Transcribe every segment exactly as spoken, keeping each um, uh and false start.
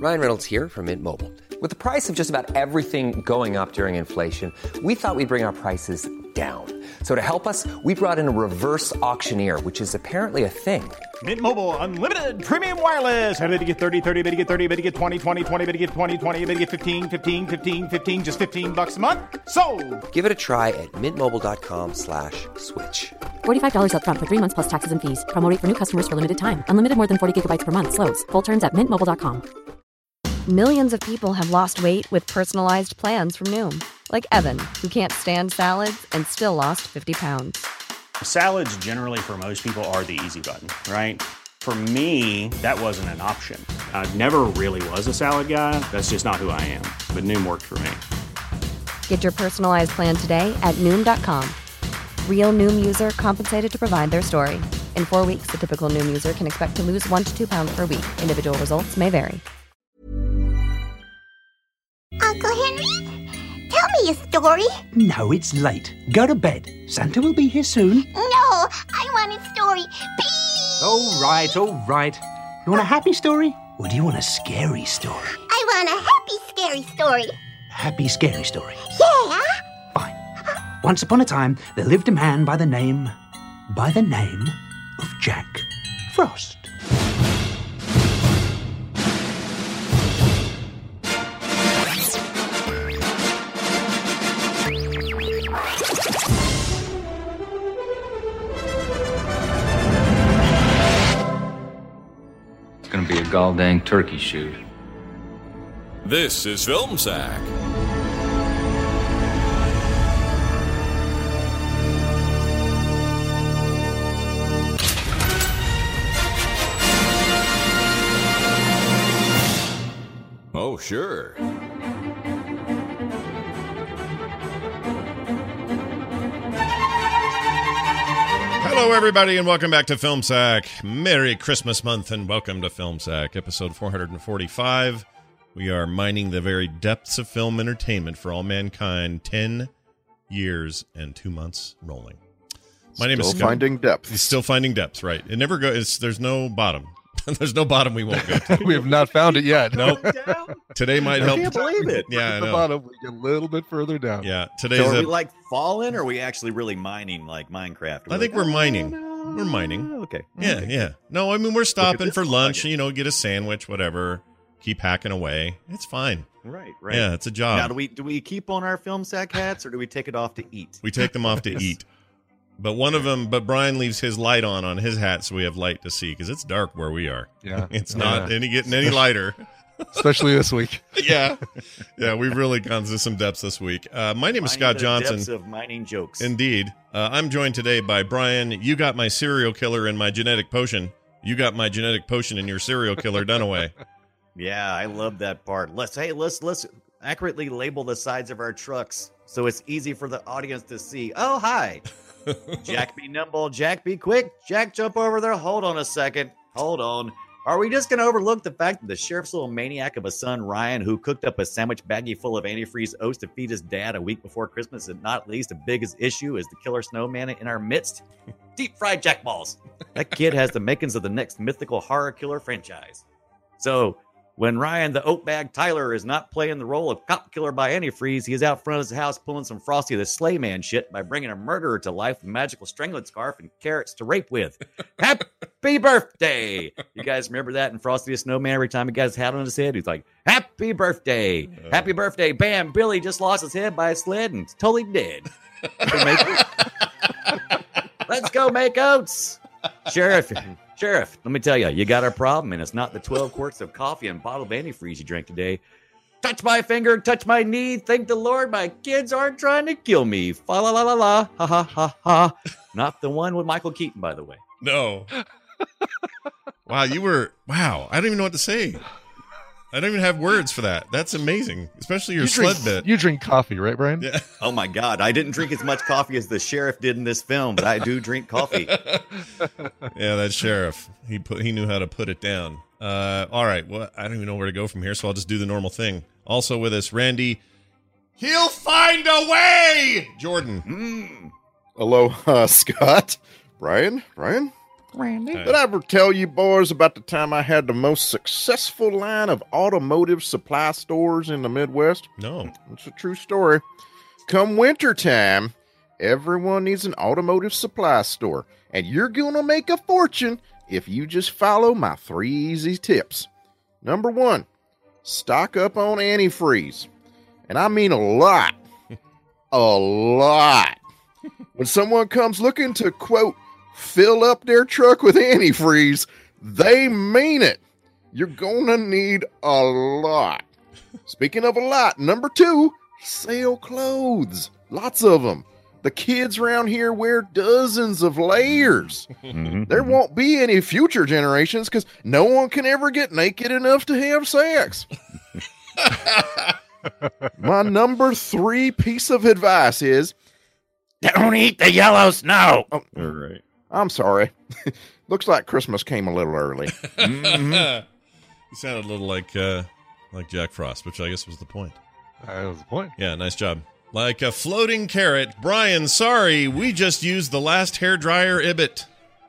Ryan Reynolds here from Mint Mobile. With the price of just about everything going up during inflation, we thought we'd bring our prices down. So to help us, we brought in a reverse auctioneer, which is apparently a thing. Mint Mobile Unlimited Premium Wireless. How to get thirty, thirty, how to get thirty, how to get twenty, twenty, twenty, how to get twenty, twenty, how to get fifteen, fifteen, fifteen, fifteen, just fifteen bucks a month? Sold! Give it a try at mintmobile.com slash switch. forty-five dollars up front for three months plus taxes and fees. Promo rate for new customers for limited time. Unlimited more than forty gigabytes per month. Slows full terms at mint mobile dot com. Millions of people have lost weight with personalized plans from Noom. Like Evan, who can't stand salads and still lost fifty pounds. Salads generally for most people are the easy button, right? For me, that wasn't an option. I never really was a salad guy. That's just not who I am. But Noom worked for me. Get your personalized plan today at Noom dot com. Real Noom user compensated to provide their story. In four weeks, the typical Noom user can expect to lose one to two pounds per week. Individual results may vary. Uncle Henry, tell me a story. No, it's late. Go to bed. Santa will be here soon. No, I want a story. Please. All right, all right. You want a happy story? Or do you want a scary story? I want a happy, scary story. Happy, scary story. Yeah. Fine. Once upon a time, there lived a man by the name... by the name of Jack Frost. Gonna be a gall-dang turkey shoot. This is Film Sack. Oh, sure. Hello, everybody, and welcome back to Film Sack. Merry Christmas month, and welcome to Film Sack, episode four forty-five. We are mining the very depths of film entertainment for all mankind, ten years and two months rolling. My name is Scott. Still finding depth. Still finding depths, right. It never goes, there's no bottom. There's no bottom we won't go to. We have not found it yet. Nope. Today might help. I can't believe it. Yeah, I the know. bottom, we get a little bit further down. Yeah, today's So are a, we like falling, or are we actually really mining like Minecraft? I think like, we're oh, mining. no. We're mining. Okay. Yeah, Okay. yeah. No, I mean, we're stopping this for one, lunch, like it. you know, get a sandwich, whatever. Keep hacking away. It's fine. Right, right. Yeah, it's a job. Now, do we do we keep on our film sack hats, or do we take it off to eat? We take them off to eat. But one of them, but Brian leaves his light on on his hat so we have light to see because it's dark where we are. Yeah. It's not Yeah. any getting any lighter. Especially this week. yeah. Yeah, we've really gone to some depths this week. Uh, my name is Mining Scott the Johnson. depths of mining jokes. Indeed. Uh, I'm joined today by Brian. You got my serial killer and my genetic potion. You got my genetic potion and your serial killer Dunaway. Yeah, I love that part. Let's hey, let's let's accurately label the sides of our trucks so it's easy for the audience to see. Oh, hi. Jack be nimble, Jack be quick. Jack jump over there. Hold on a second. Hold on. Are we just going to overlook the fact that the sheriff's little maniac of a son, Ryan, who cooked up a sandwich baggie full of antifreeze oats to feed his dad a week before Christmas, and not least the biggest issue is the killer snowman in our midst? Deep fried jack balls. That kid has the makings of the next mythical horror killer franchise. So when Ryan, the oat bag Tyler, is not playing the role of cop killer by antifreeze, he is out front of his house pulling some Frosty the Sleigh Man shit by bringing a murderer to life with a magical strangling scarf and carrots to rape with. Happy birthday! You guys remember that in Frosty the Snowman? Every time he got his hat on his head, he's like, happy birthday! Happy birthday! Bam! Billy just lost his head by a sled and is totally dead. Let's go make oats! Sheriff, Sheriff, let me tell you, you got a problem, and it's not the twelve quarts of coffee and bottle of antifreeze you drank today. Touch my finger, touch my knee, thank the Lord my kids aren't trying to kill me. Fa la la la la, ha ha ha ha. Not the one with Michael Keaton, by the way. No. Wow, you were, wow, I don't even know what to say. I don't even have words for that. That's amazing, especially your You sled drink, bit. You drink coffee, right, Brian? Yeah. Oh my God, I didn't drink as much coffee as the sheriff did in this film, but I do drink coffee. Yeah, that sheriff. He put he knew how to put it down. Uh, all right, well, I don't even know where to go from here, so I'll just do the normal thing. Also with us, Randy. He'll find a way. Jordan. Mm. Hello, uh, Scott. Brian? Brian? Randy. Right. Did I ever tell you boys about the time I had the most successful line of automotive supply stores in the Midwest? No. It's a true story. Come wintertime, everyone needs an automotive supply store, and you're going to make a fortune if you just follow my three easy tips. Number one, stock up on antifreeze. And I mean a lot. A lot. When someone comes looking to, quote, fill up their truck with antifreeze, they mean it. You're going to need a lot. Speaking of a lot, number two, sale clothes. Lots of them. The kids around here wear dozens of layers. Mm-hmm. There won't be any future generations because no one can ever get naked enough to have sex. My number three piece of advice is don't eat the yellow snow. Oh, all right. I'm sorry. Looks like Christmas came a little early. Mm-hmm. You sounded a little like uh, like Jack Frost, which I guess was the point. That was the point. Yeah, nice job. Like a floating carrot. Brian, sorry, we just used the last hairdryer Ibit.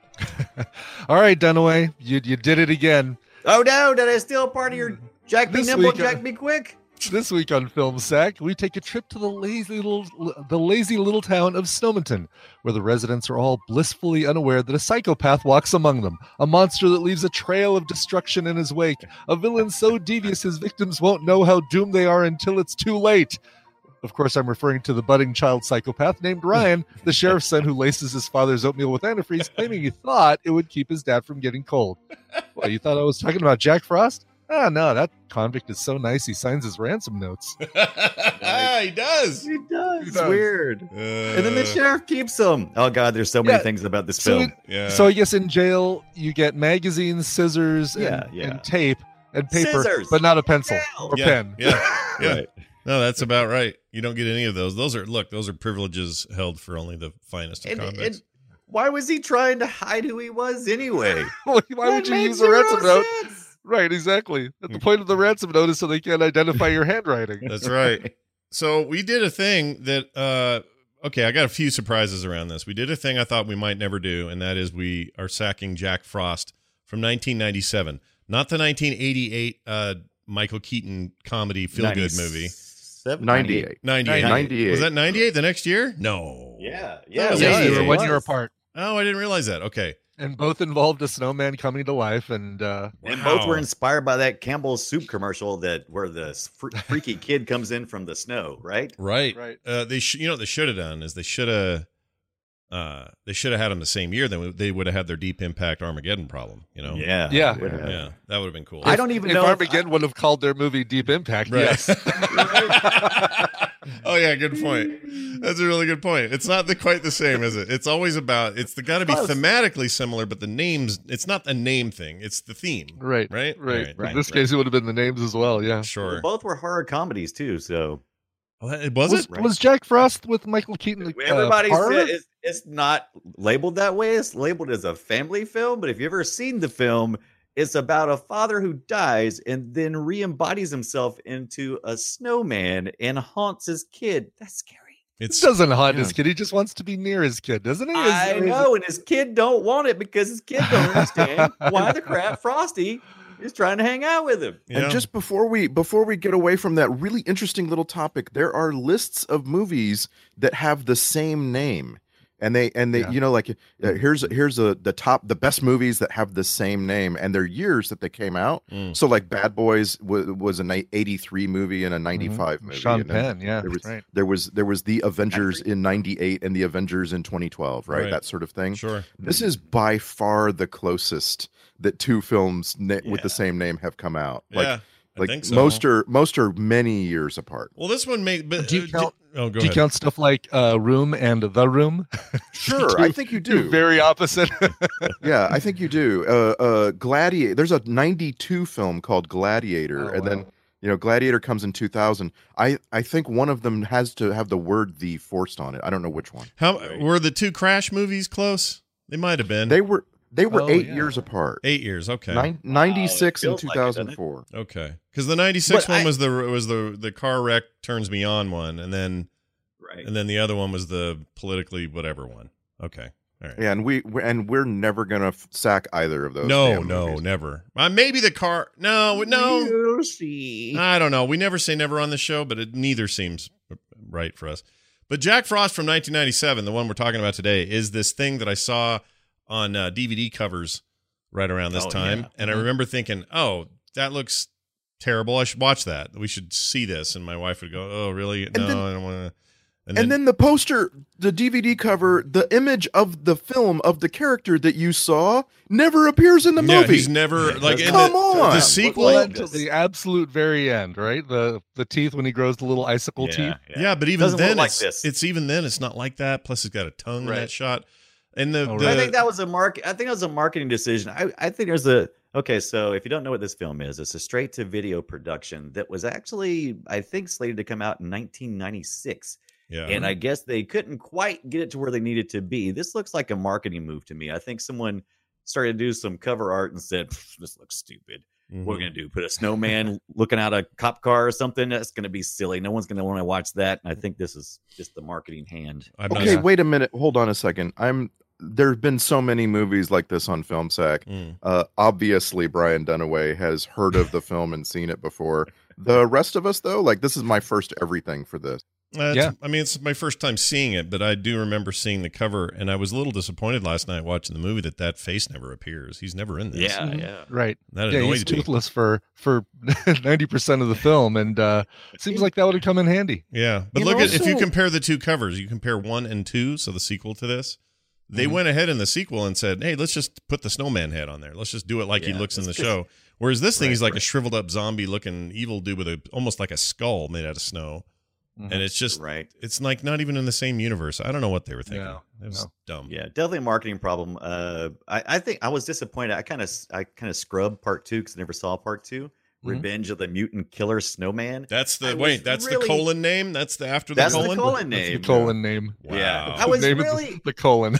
All right, Dunaway, you you did it again. Oh no, did I steal part of your Jack be This nimble, week, uh, Jack be quick? This week on Film Sack, we take a trip to the lazy little the lazy little town of Snowminton, where the residents are all blissfully unaware that a psychopath walks among them, a monster that leaves a trail of destruction in his wake, a villain so devious his victims won't know how doomed they are until it's too late. Of course, I'm referring to the budding child psychopath named Ryan, the sheriff's son who laces his father's oatmeal with antifreeze, claiming he thought it would keep his dad from getting cold. Well, you thought I was talking about Jack Frost? Ah, no, that convict is so nice he signs his ransom notes. he does. He does. He It's does. weird. Uh, And then the sheriff keeps them. Oh god, there's so many Yeah. things about this So, film. it- Yeah. so I guess in jail, you get magazines, scissors, and, Yeah, yeah. and tape and paper, Scissors. but not a pencil Hell. or yeah, pen. Yeah, yeah. Right. No, that's about right. You don't get any of those. Those are look. Those are privileges held for only the finest of And, convicts. and why was he trying to hide who he was anyway? Why would That you made use a zero ransom note? sense. Right, exactly. At the point of the ransom note is so they can't identify your handwriting. That's right. So we did a thing that, uh, okay, I got a few surprises around this. We did a thing I thought we might never do, and that is we are sacking Jack Frost from nineteen ninety-seven, not the nineteen eighty-eight uh, Michael Keaton comedy feel-good movie. ninety-eight. ninety-eight. ninety-eight. Was that ninety-eight the next year? No. Yeah, yeah, yeah. it Yeah, was. they were it one was. year apart. Oh, I didn't realize that. Okay. And both involved a snowman coming to life, and uh, And Wow. both were inspired by that Campbell's soup commercial that where the fr- freaky kid comes in from the snow, right? Right. Right. Uh, they sh- you know what they should have done is they should have uh, they should have had them the same year. Then they would have had their Deep Impact Armageddon problem. You know. Yeah, Yeah. would have. Yeah, that would have been cool. I don't even if know. if Armageddon would have called their movie Deep Impact, Right. yes. Oh yeah, good point. That's a really good point. It's not the, quite the same, is it? It's always about. It's the got to be Close. thematically similar, but the names. It's not a name thing. It's the theme. Right, Right. right. Right. In this right. case, it would have been the names as well, yeah. Sure. Well, both were horror comedies too. So Oh, that- was, Was, it? Right. was Jack Frost with Michael Keaton? Uh, everybody horror? said it's, it's not labeled that way. It's labeled as a family film. But if you've ever seen the film, it's about a father who dies and then re-embodies himself into a snowman and haunts his kid. That's scary. He It's doesn't haunt yeah. his kid. He just wants to be near his kid, doesn't he? Is- I is- know, and his kid don't want it because his kid don't understand why the crap Frosty is trying to hang out with him. you know, And just before we before we get away from that really interesting little topic, there are lists of movies that have the same name, and they and they Yeah. you know like uh, here's here's a the top the best movies that have the same name and their years that they came out. Mm. So like Bad Boys w- was a ni- eighty-three movie and a ninety-five movie. Sean and then Penn, yeah, there was right. there was there was the Avengers in ninety-eight and the Avengers in twenty twelve, right? Right. That sort of thing. sure. This is by far the closest that two films na- with Yeah. the same name have come out. Like, yeah, I like think so. most are most are many years apart. Well, this one made. But, Do you uh, count- di- oh, go Do you ahead. count stuff like uh, Room and The Room? Sure, Two- I think you two do. Very opposite. Yeah, I think you do. Uh, uh, Gladiator. There's a ninety-two film called Gladiator, Oh, and then wow. you know Gladiator comes in two thousand. I I think one of them has to have the word "the" forced on it. I don't know which one. How were the two Crash movies close? They might have been. They were they were Oh, eight yeah. years apart. eight years. Okay. Nin- ninety-six and feels like it, doesn't it? two thousand four. Okay. Because the ninety-six But one I- was the was the the car wreck turns me on one, and then Right. and then the other one was the politically whatever one. Okay. All right. Yeah, and we we- and we're never gonna f- sack either of those. No, damn no, movies. never. Uh, maybe the car. No, no. We'll see. I don't know. We never say never on the show, but it neither seems right for us. But Jack Frost from nineteen ninety-seven, the one we're talking about today, is this thing that I saw on uh, D V D covers right around this Oh, time. yeah. And I remember thinking, oh, that looks terrible. I should watch that. We should see this. And my wife would go, oh, really? No, then- I don't want to. And, then, the poster, the D V D cover, the image of the film of the character that you saw never appears in the yeah, movie. he's never like in Come the, on. the sequel. Well, until the absolute very end, right? The the teeth when he grows the little icicle teeth. Yeah, but even Doesn't look then, like it's, this. it's even then, it's not like that. Plus, it's got a tongue in Right. that shot. And the, Oh, the I think that was a mark. I think that was a marketing decision. I, I think there's a okay. So if you don't know what this film is, it's a straight to video production that was actually, I think, slated to come out in nineteen ninety-six. yeah. And I guess they couldn't quite get it to where they needed to be. This looks like a marketing move to me. I think someone started to do some cover art and said, "This looks stupid. Mhm. What are we gonna do? Put a snowman looking out a cop car or something? That's gonna be silly. No one's gonna want to watch that." And I think this is just the marketing hand. I'm not- Okay, wait a minute. Hold on a second. I'm. There've been so many movies like this on Film Sack. Mm. Uh, obviously, Brian Dunaway has heard of the film and seen it before. The rest of us, though, like this is my first everything for this. Uh, it's- Yeah. I mean, it's my first time seeing it, but I do remember seeing the cover, and I was a little disappointed last night watching the movie that that face never appears. He's never in this. Yeah, yeah. Right. That Yeah, annoyed he's me. toothless for for ninety percent of the film, and uh, seems like that would have come in handy. Yeah, but And look at if you also- compare the two covers, you compare one and two, so the sequel to this. They Mhm. went ahead in the sequel and said, "Hey, let's just put the snowman head on there. Let's just do it like he Yeah, looks in the that's 'cause- show." Whereas this thing Right, is like a right. shriveled up zombie looking evil dude with a almost like a skull made out of snow, Mhm. and it's just Right. it's like not even in the same universe. I don't know what they were thinking. No, it was no. dumb. Yeah, definitely a marketing problem. Uh, I, I think I was disappointed. I kind of I kind of scrubbed part two because I never saw part two. Mhm. Revenge of the Mutant Killer Snowman. That's the I was wait. That's really- the colon name. That's the after the That's colon. the colon That's name. the colon name. Wow. Yeah, I The was name of the- really. the colon.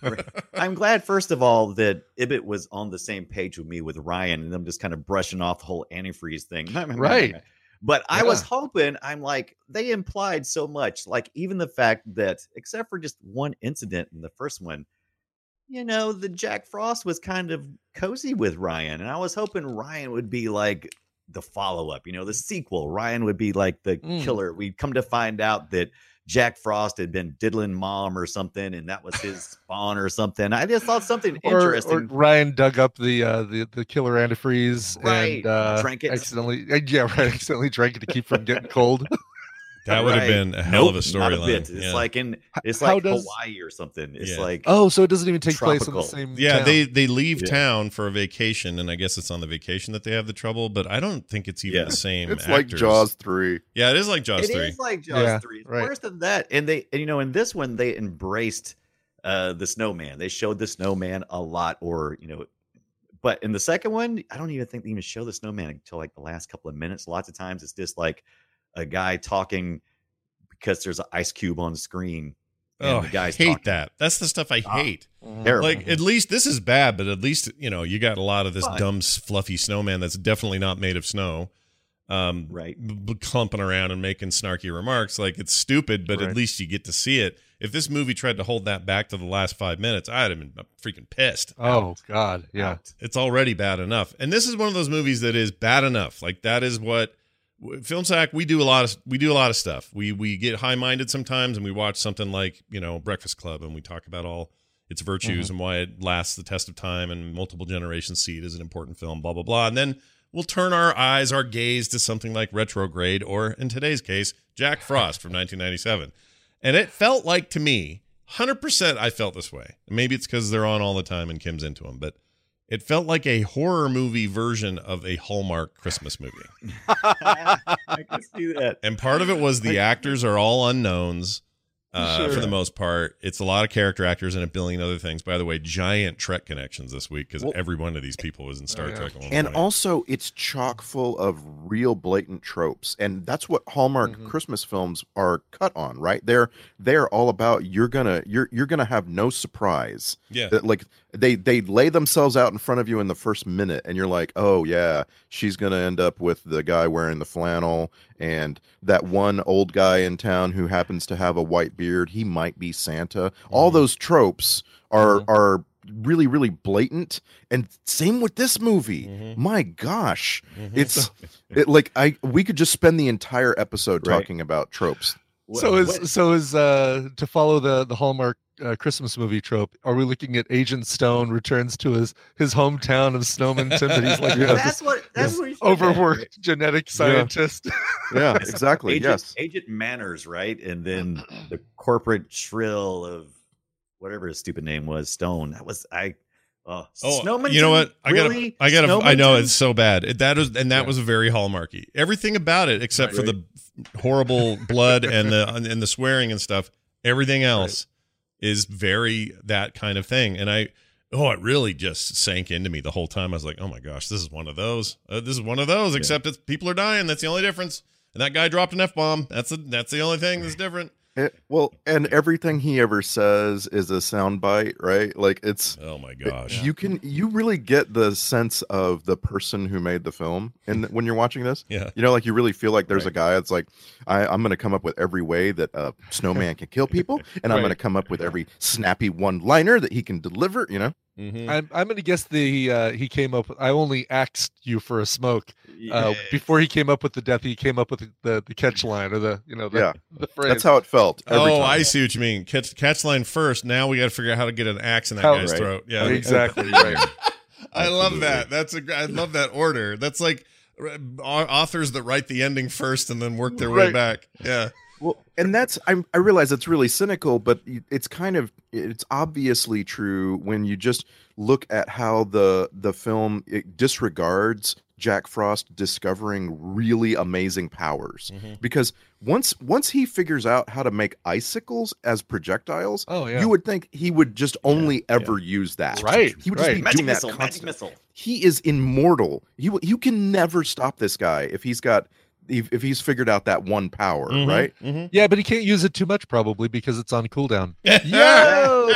I'm glad, first of all, that Ibbot was on the same page with me with Ryan, and them just kind of brushing off the whole antifreeze thing. Right. But I was Yeah. hoping, I'm like, they implied so much, like even the fact that, except for just one incident in the first one, you know, the Jack Frost was kind of cozy with Ryan, and I was hoping Ryan would be like the follow up, you know, the sequel. Ryan would be like the Mm. killer. We'd come to find out that Jack Frost had been diddling mom or something, and that was his spawn or something. I just thought something or, interesting. or Ryan dug up the uh, the the killer antifreeze Right. and uh, Drank it. accidentally. uh, Yeah, right. Accidentally drank it to keep from getting cold. That would have Right. been a hell of a Nope, not a storyline. bit. It's Yeah. like in it's How like does- Hawaii or something. It's Yeah. like Oh, so it doesn't even take place in Tropical. the same. Yeah, town. they they leave Yeah. town for a vacation, and I guess it's on the vacation that they have the trouble. But I don't think it's even Yeah. the same. It's like actors. Jaws three. Yeah, it is like Jaws It three. is like Jaws Yeah, three. It's right. worse than that. And they and you know, in this one they embraced uh the snowman. They showed the snowman a lot, or you know, but in the second one, I don't even think they even show the snowman until like the last couple of minutes. Lots of times it's just like a guy talking because there's an ice cube on the screen. And Oh, the guy's I hate talking. that. That's the stuff I hate. Terrible. Like, at least this is bad, but at least you know you got a lot of this Fun. dumb, s- fluffy snowman that's definitely not made of snow, um, Right. b- b- clumping around and making snarky remarks. Like it's stupid, but Right. at least you get to see it. If this movie tried to hold that back to the last five minutes, I'd have been freaking pissed. Oh God, yeah. It's already bad enough, and this is one of those movies that is bad enough. Like that is what Film Sack, we do a lot of we do a lot of stuff. We we get high minded sometimes, and we watch something like you know Breakfast Club, and we talk about all its virtues Mm-hmm. and why it lasts the test of time, and multiple generations see it as an important film. Blah blah blah, and then we'll turn our eyes, our gaze to something like Retrograde, or in today's case, Jack Frost from nineteen ninety-seven, and it felt like to me, one hundred percent, I felt this way. Maybe it's because they're on all the time and Kim's into them, but. It felt like a horror movie version of a Hallmark Christmas movie. I can see that. And part of it was the actors are all unknowns uh, Sure. for the most part. It's a lot of character actors and a billion other things. By the way, giant Trek connections this week because Well- every one of these people was in Star Oh, yeah. Trek at one And point. also, it's chock full of real blatant tropes, and that's what Hallmark Mhm. Christmas films are cut on, right? They're they're all about you're gonna you're you're gonna have no surprise. yeah. That like they they lay themselves out in front of you in the first minute, and you're like, oh yeah, she's gonna end up with the guy wearing the flannel, and that one old guy in town who happens to have a white beard, he might be Santa. Mm-hmm. All those tropes are mm-hmm. are really really blatant, and same with this movie. Mm-hmm. My gosh, mm-hmm. it's it, like I we could just spend the entire episode right. talking about tropes. So is what? so is uh to follow the the Hallmark uh, Christmas movie trope. Are we looking at Agent Stone returns to his his hometown of Snowminton, but he's like yeah. that's what that's what he's overworked at. genetic scientist. Yeah, yeah exactly. Agent, yes, Agent Manners, right? And then the corporate shrill of whatever his stupid name was, Stone. That was I. Uh, oh, Snowminton? You know what? I really? gotta, I gotta, Snowminton? I know it's so bad. It, that was, and that yeah. was very Hallmarky. Everything about it, except right, for right. the horrible blood and the and the swearing and stuff. Everything else right. is very that kind of thing. And I, oh, it really just sank into me the whole time. I was like, oh my gosh, this is one of those. Uh, this is one of those. Yeah. Except it's people are dying. That's the only difference. And that guy dropped an F bomb. That's a, that's the only thing that's different. It, well, and everything he ever says is a soundbite, right? Like it's oh my gosh, you can you really get the sense of the person who made the film, and when you're watching this, yeah, you know, like you really feel like there's right. a guy that's like, I, I'm going to come up with every way that a snowman can kill people, and right. I'm going to come up with every snappy one-liner that he can deliver, you know. Mm-hmm. I'm I'm gonna guess the uh, he came up with, I only axed you for a smoke. Uh, yes. Before he came up with the death, he came up with the, the, the catch line or the you know the, yeah. the phrase. That's how it felt. Every oh, time. I see what you mean. Catch catch line first. Now we got to figure out how to get an axe in that how, guy's right. throat. Yeah, exactly. Right. I love that. That's a I love that order. That's like authors that write the ending first and then work their right. way back. Yeah. Well, and that's I, I realize it's really cynical, but it's kind of it's obviously true when you just look at how the the film it disregards Jack Frost discovering really amazing powers. Mm-hmm. Because once once he figures out how to make icicles as projectiles, oh, yeah. you would think he would just only yeah, ever yeah. use that. Right. He would right. just be magic doing missile, that magic missile. He is immortal. You you can never stop this guy if he's got if, if he's figured out that one power, mm-hmm. right? Mm-hmm. Yeah, but he can't use it too much probably because it's on cooldown. Yeah.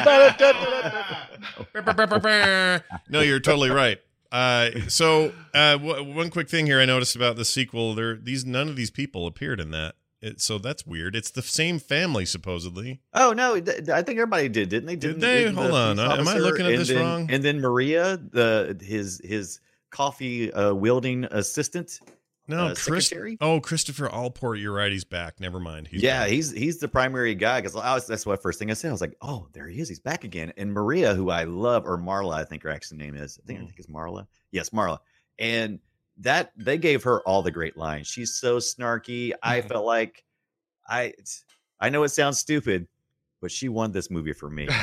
No, you're totally right. Uh, so uh, w- one quick thing here I noticed about the sequel: there, these none of these people appeared in that. It, so that's weird. It's the same family supposedly. Oh no, th- I think everybody did, didn't they? Didn't, did they? didn't Hold the on, am I looking at this then, wrong? And then Maria, the his his coffee uh, wielding assistant. No, uh, Chris, secretary. Oh, Christopher Allport. You're right. He's back. Never mind. He's yeah, back. he's he's the primary guy because that's what first thing I said. I was like, oh, there he is. He's back again. And Maria, who I love, or Marla, I think her actual name is. I think mm. I think it's Marla. Yes, Marla. And that they gave her all the great lines. She's so snarky. Mm. I felt like I I know it sounds stupid, but she won this movie for me.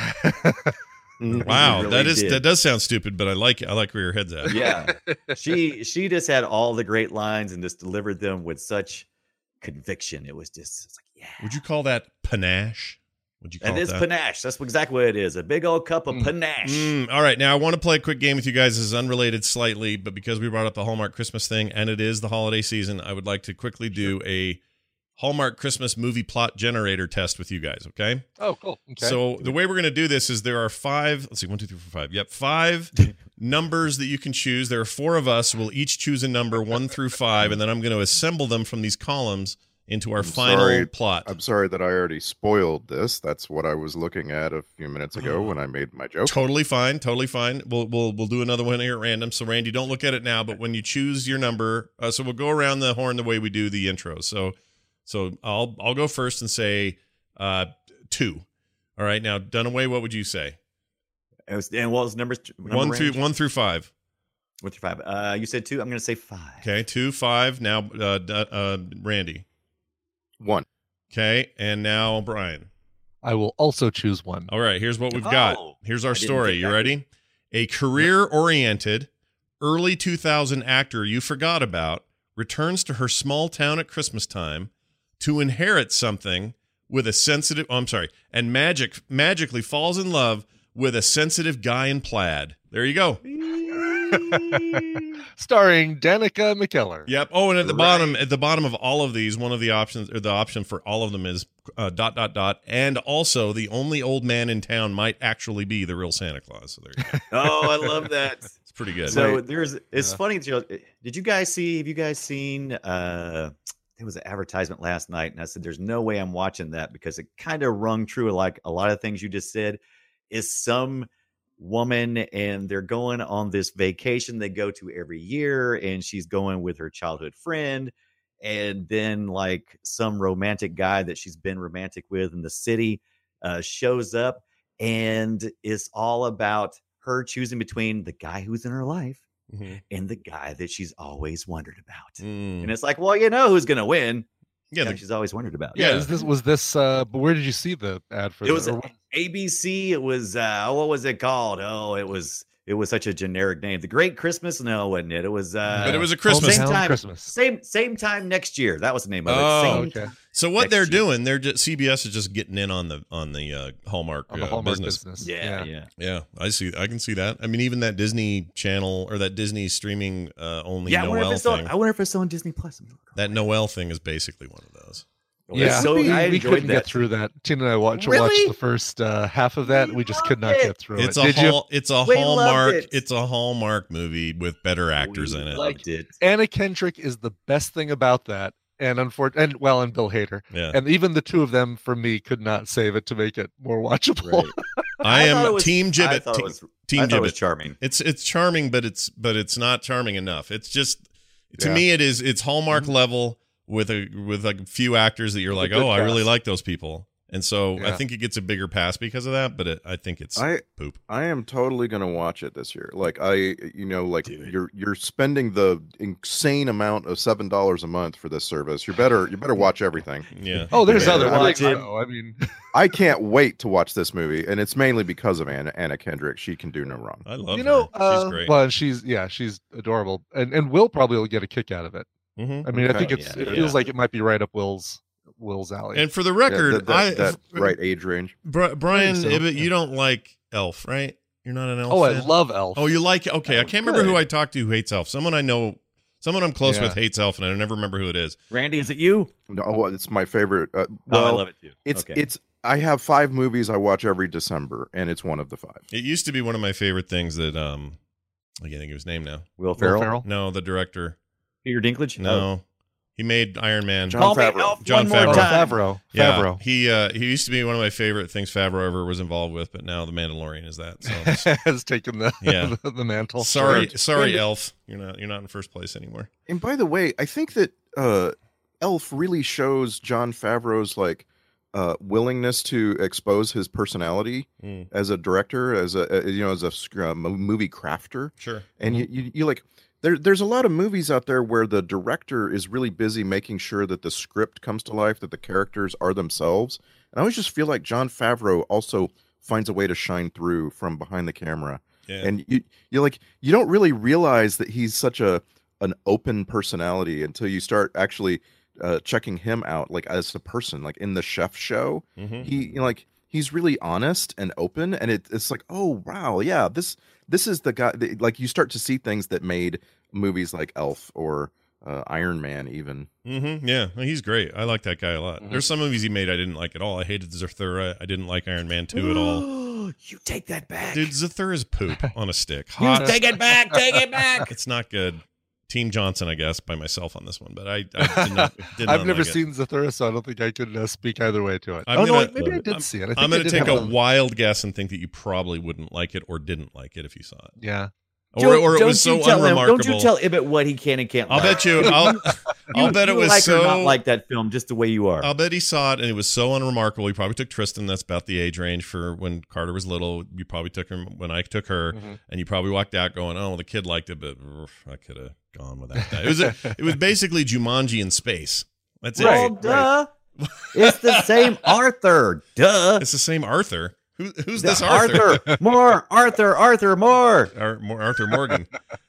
Wow, really that is did. that does sound stupid, but I like it. I like where your head's at. Yeah, she she just had all the great lines and just delivered them with such conviction. It was just it's like, yeah. Would you call that panache? Would you call it it is that? panache? That's exactly what it is. A big old cup of mm. panache. Mm, all right, now I want to play a quick game with you guys. This is unrelated slightly, but because we brought up the Hallmark Christmas thing and it is the holiday season, I would like to quickly do a Hallmark Christmas movie plot generator test with you guys, okay? Oh, cool. Okay. So the way we're going to do this is there are five, let's see, one, two, three, four, five. Yep, five numbers that you can choose. There are four of us. We'll each choose a number one through five, and then I'm going to assemble them from these columns into our I'm final sorry, plot. I'm sorry that I already spoiled this. That's what I was looking at a few minutes ago when I made my joke. Totally fine, totally fine. We'll we'll we'll do another one here at random. So Randy, don't look at it now, but when you choose your number, uh, so we'll go around the horn the way we do the intro. So so I'll I'll go first and say uh, two. All right, now Dunaway, what would you say? It was, and what was numbers? Number one range? through one through five. One through five. Uh, you said two. I'm going to say five. Okay, two, five. Now, uh, uh, Randy. One. Okay, and now Brian. I will also choose one. All right, here's what we've oh, got. Here's our story. You ready? A career-oriented, early two thousand actor you forgot about returns to her small town at Christmas time to inherit something with a sensitive, oh, I'm sorry, and magic magically falls in love with a sensitive guy in plaid. There you go. Starring Danica McKellar. Yep. Oh, and at the Right. bottom, at the bottom of all of these, one of the options, or the option for all of them is uh, dot dot dot, and also the only old man in town might actually be the real Santa Claus. So there you go. Oh, I love that. It's pretty good. So Right. there's, it's Yeah. funny. You know, did you guys see? Have you guys seen? Uh, there was an advertisement last night, and I said, "There's no way I'm watching that," because it kind of rung true. Like a lot of things you just said, is some woman and they're going on this vacation they go to every year, and she's going with her childhood friend, and then like some romantic guy that she's been romantic with in the city uh, shows up, and it's all about her choosing between the guy who's in her life Mhm. and the guy that she's always wondered about. Mm. And it's like, well, you know who's going to win. Yeah, Yeah, the- she's always wondered about. Yeah, Yeah. is this was this uh but where did you see the ad for It was that? Or- A B C. It was uh what was it called? Oh, it was it was such a generic name. The Great Christmas? No, wasn't it? It was uh But it was a Christmas. same Hometown time Christmas. Same same time next year. That was the name of it. Oh, Same okay. time. So what Next they're year. doing, they're just C B S is just getting in on the on the uh, Hallmark, on the uh, Hallmark business. business. Yeah, yeah. Yeah, I see. I can see that. I mean, even that Disney Channel or that Disney streaming uh, only Yeah, I wonder, if Noel it's on, thing. I wonder if it's on Disney Plus. That Noel thing is basically one of those. Yeah, so we, I we enjoyed couldn't that. get through that. Tina and I watched, Really? watched the first uh, half of that. We We just loved could not it. get through It's it. a Did you? hall, it's a We loved Hallmark. it. It's a Hallmark movie with better actors We in it. loved it. Anna Kendrick is the best thing about that, and unfortunately, and well, and Bill Hader, Yeah, and even the two of them for me could not save it to make it more watchable. Right. I thought it am was- Team I Gibbet. thought it Team, was, team I thought it was Gibbet. charming. It's it's charming, but it's but it's not charming enough. It's just to Yeah. me, it is it's Hallmark level with a with like a few actors that you're like, good oh, I really cast. like those people, and so I Yeah. think it gets a bigger pass because of that. But it, I think it's I poop. I am totally gonna watch it this year. Like I, you know, like Do it. you're you're spending the insane amount of seven dollars a month for this service. You better you better watch everything. Yeah. Oh, there's Yeah, other I ones. like it. though. I mean, I can't wait to watch this movie, and it's mainly because of Anna Anna Kendrick. She can do no wrong. I love you know, her. uh, She's great. well, she's yeah, she's adorable, and and Will probably will get a kick out of it. Mhm. I mean, I Okay. think it's Yeah, it yeah. feels like it might be right up Will's Will's alley. And for the Yeah, record, that, that, I that right age range. Bri- Brian so. Ibbett, you don't like Elf, right? You're not an Elf. oh, I fan? love Elf. Oh, you like? Okay, I Oh, can't remember who good. I talked to who hates Elf. Someone I know, someone I'm close Yeah. with hates Elf, and I never remember who it is. Randy, is it you? No, oh, it's my favorite. Uh, Oh, well, I love it too. It's Okay. it's. I have five movies I watch every December, and it's one of the five. It used to be one of my favorite things that um, I can't think of his name now. Will Will Ferrell, Ferrell. No, the director. Peter Dinklage. No, Oh. he made Iron Man. John Call me Favreau. Elf John one more Oh, Favreau. time. Favreau. Yeah, Favreau. he uh, he used to be one of my favorite things Favreau ever was involved with, but now the Mandalorian is that. So has taken the Yeah. the, the mantle. sorry, Sure. sorry, And- Elf. You're not you're not in first place anymore. And by the way, I think that uh, Elf really shows John Favreau's like uh, willingness to expose his personality Mm, as a director, as a uh, you know, as a sc- uh, mo- movie crafter. sure. And you, you, you like there. There's a lot of movies out there where the director is really busy making sure that the script comes to life, that the characters are themselves. And I always just feel like John Favreau also finds a way to shine through from behind the camera. Yeah. And you you like you don't really realize that he's such a an open personality until you start actually uh, checking him out, like as a person, like in the Chef Show. Mhm. He you know, like he's really honest and open, and it, it's like, oh wow, yeah, this this is the guy. that- Like you start to see things that made movies like Elf or uh, Iron Man even. Mm-hmm. Yeah, well, he's great. I like that guy a lot. Mhm. There's some movies he made I didn't like at all. I hated Zathura. I didn't like Iron Man two at all. You take that back. Dude, Zathura is poop on a stick. You Hot. take it back. Take it back. It's not good. Team Johnson, I guess, by myself on this one, but I, I did not. Did I've not never like it. seen Zathura, so I don't think I could uh, speak either way to it. I'm oh no, gonna- wait, maybe I did I'm- see it. I think I'm I going to did take have a wild guess and think that you probably wouldn't like it or didn't like it if you saw it, Yeah. or, Don't- or it don't was so you tell him- unremarkable. Don't you tell Ibbett what he can and can't. I'll like. bet you. I'll, I'll You- bet it you was like so. or not like that film just the way you are. I'll bet he saw it and it was so unremarkable. He probably took Tristan. That's about the age range for when Carter was little. You probably took him when I took her, Mhm. and you probably walked out going, "Oh, the kid liked it, but oof, I could have gone without that." It was a, it was basically Jumanji in space. That's it. well, duh. It's the same Arthur. Duh. It's the same Arthur. Who, who's The this Arthur? Arthur. More. Arthur. Arthur. More. Ar- more Arthur Morgan.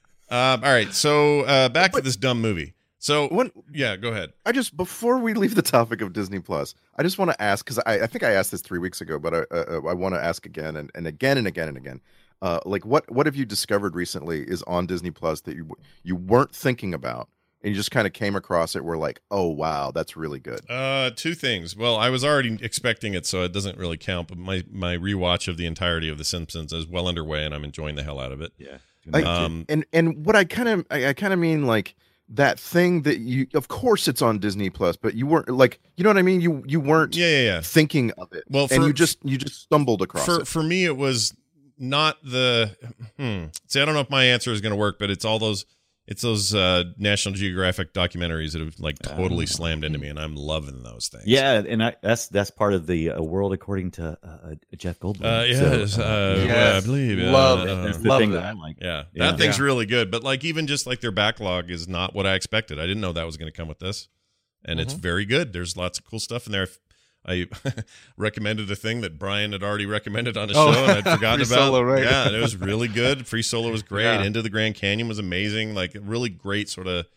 um, all right, so uh, back to this dumb movie. So, When yeah, go ahead. I just before we leave the topic of Disney Plus, I just want to ask because I, I think I asked this three weeks ago, but I uh, I want to ask again and, and again and again and again. uh, like what what have you discovered recently is on Disney Plus that you you weren't thinking about, and you just kind of came across it? Where like, oh wow, that's really good. Uh, two things. Well, I was already expecting it, so it doesn't really count. But my my rewatch of the entirety of The Simpsons is well underway, and I'm enjoying the hell out of it. Yeah. I, Um, and and what I kind of I, I kind of mean like that thing that you, of course it's on Disney Plus, but you weren't like, you know what I mean? You you weren't yeah, yeah, yeah. thinking of it. Well, and for- you just you just stumbled across for it. for me, it was not the. Hmm. See, I don't know if my answer is going to work, but it's all those. It's those uh, National Geographic documentaries that have like totally slammed into me, and I'm loving those things. Yeah, and I, that's that's part of the uh, world according to uh, Jeff Goldblum. Uh, yes, So, uh, yes. I believe. Uh, Love uh, it. that's the Love thing that. that I like. Yeah, Yeah. that thing's Yeah. really good. But like even just like their backlog is not what I expected. I didn't know that was going to come with this, and it's Mhm. very good. There's lots of cool stuff in there. I recommended a thing that Brian had already recommended on a show, Oh, and I'd forgotten Free about. Solo, right? Yeah, and it was really good. Free Solo was great. Yeah. Into the Grand Canyon was amazing. Like really great sort of,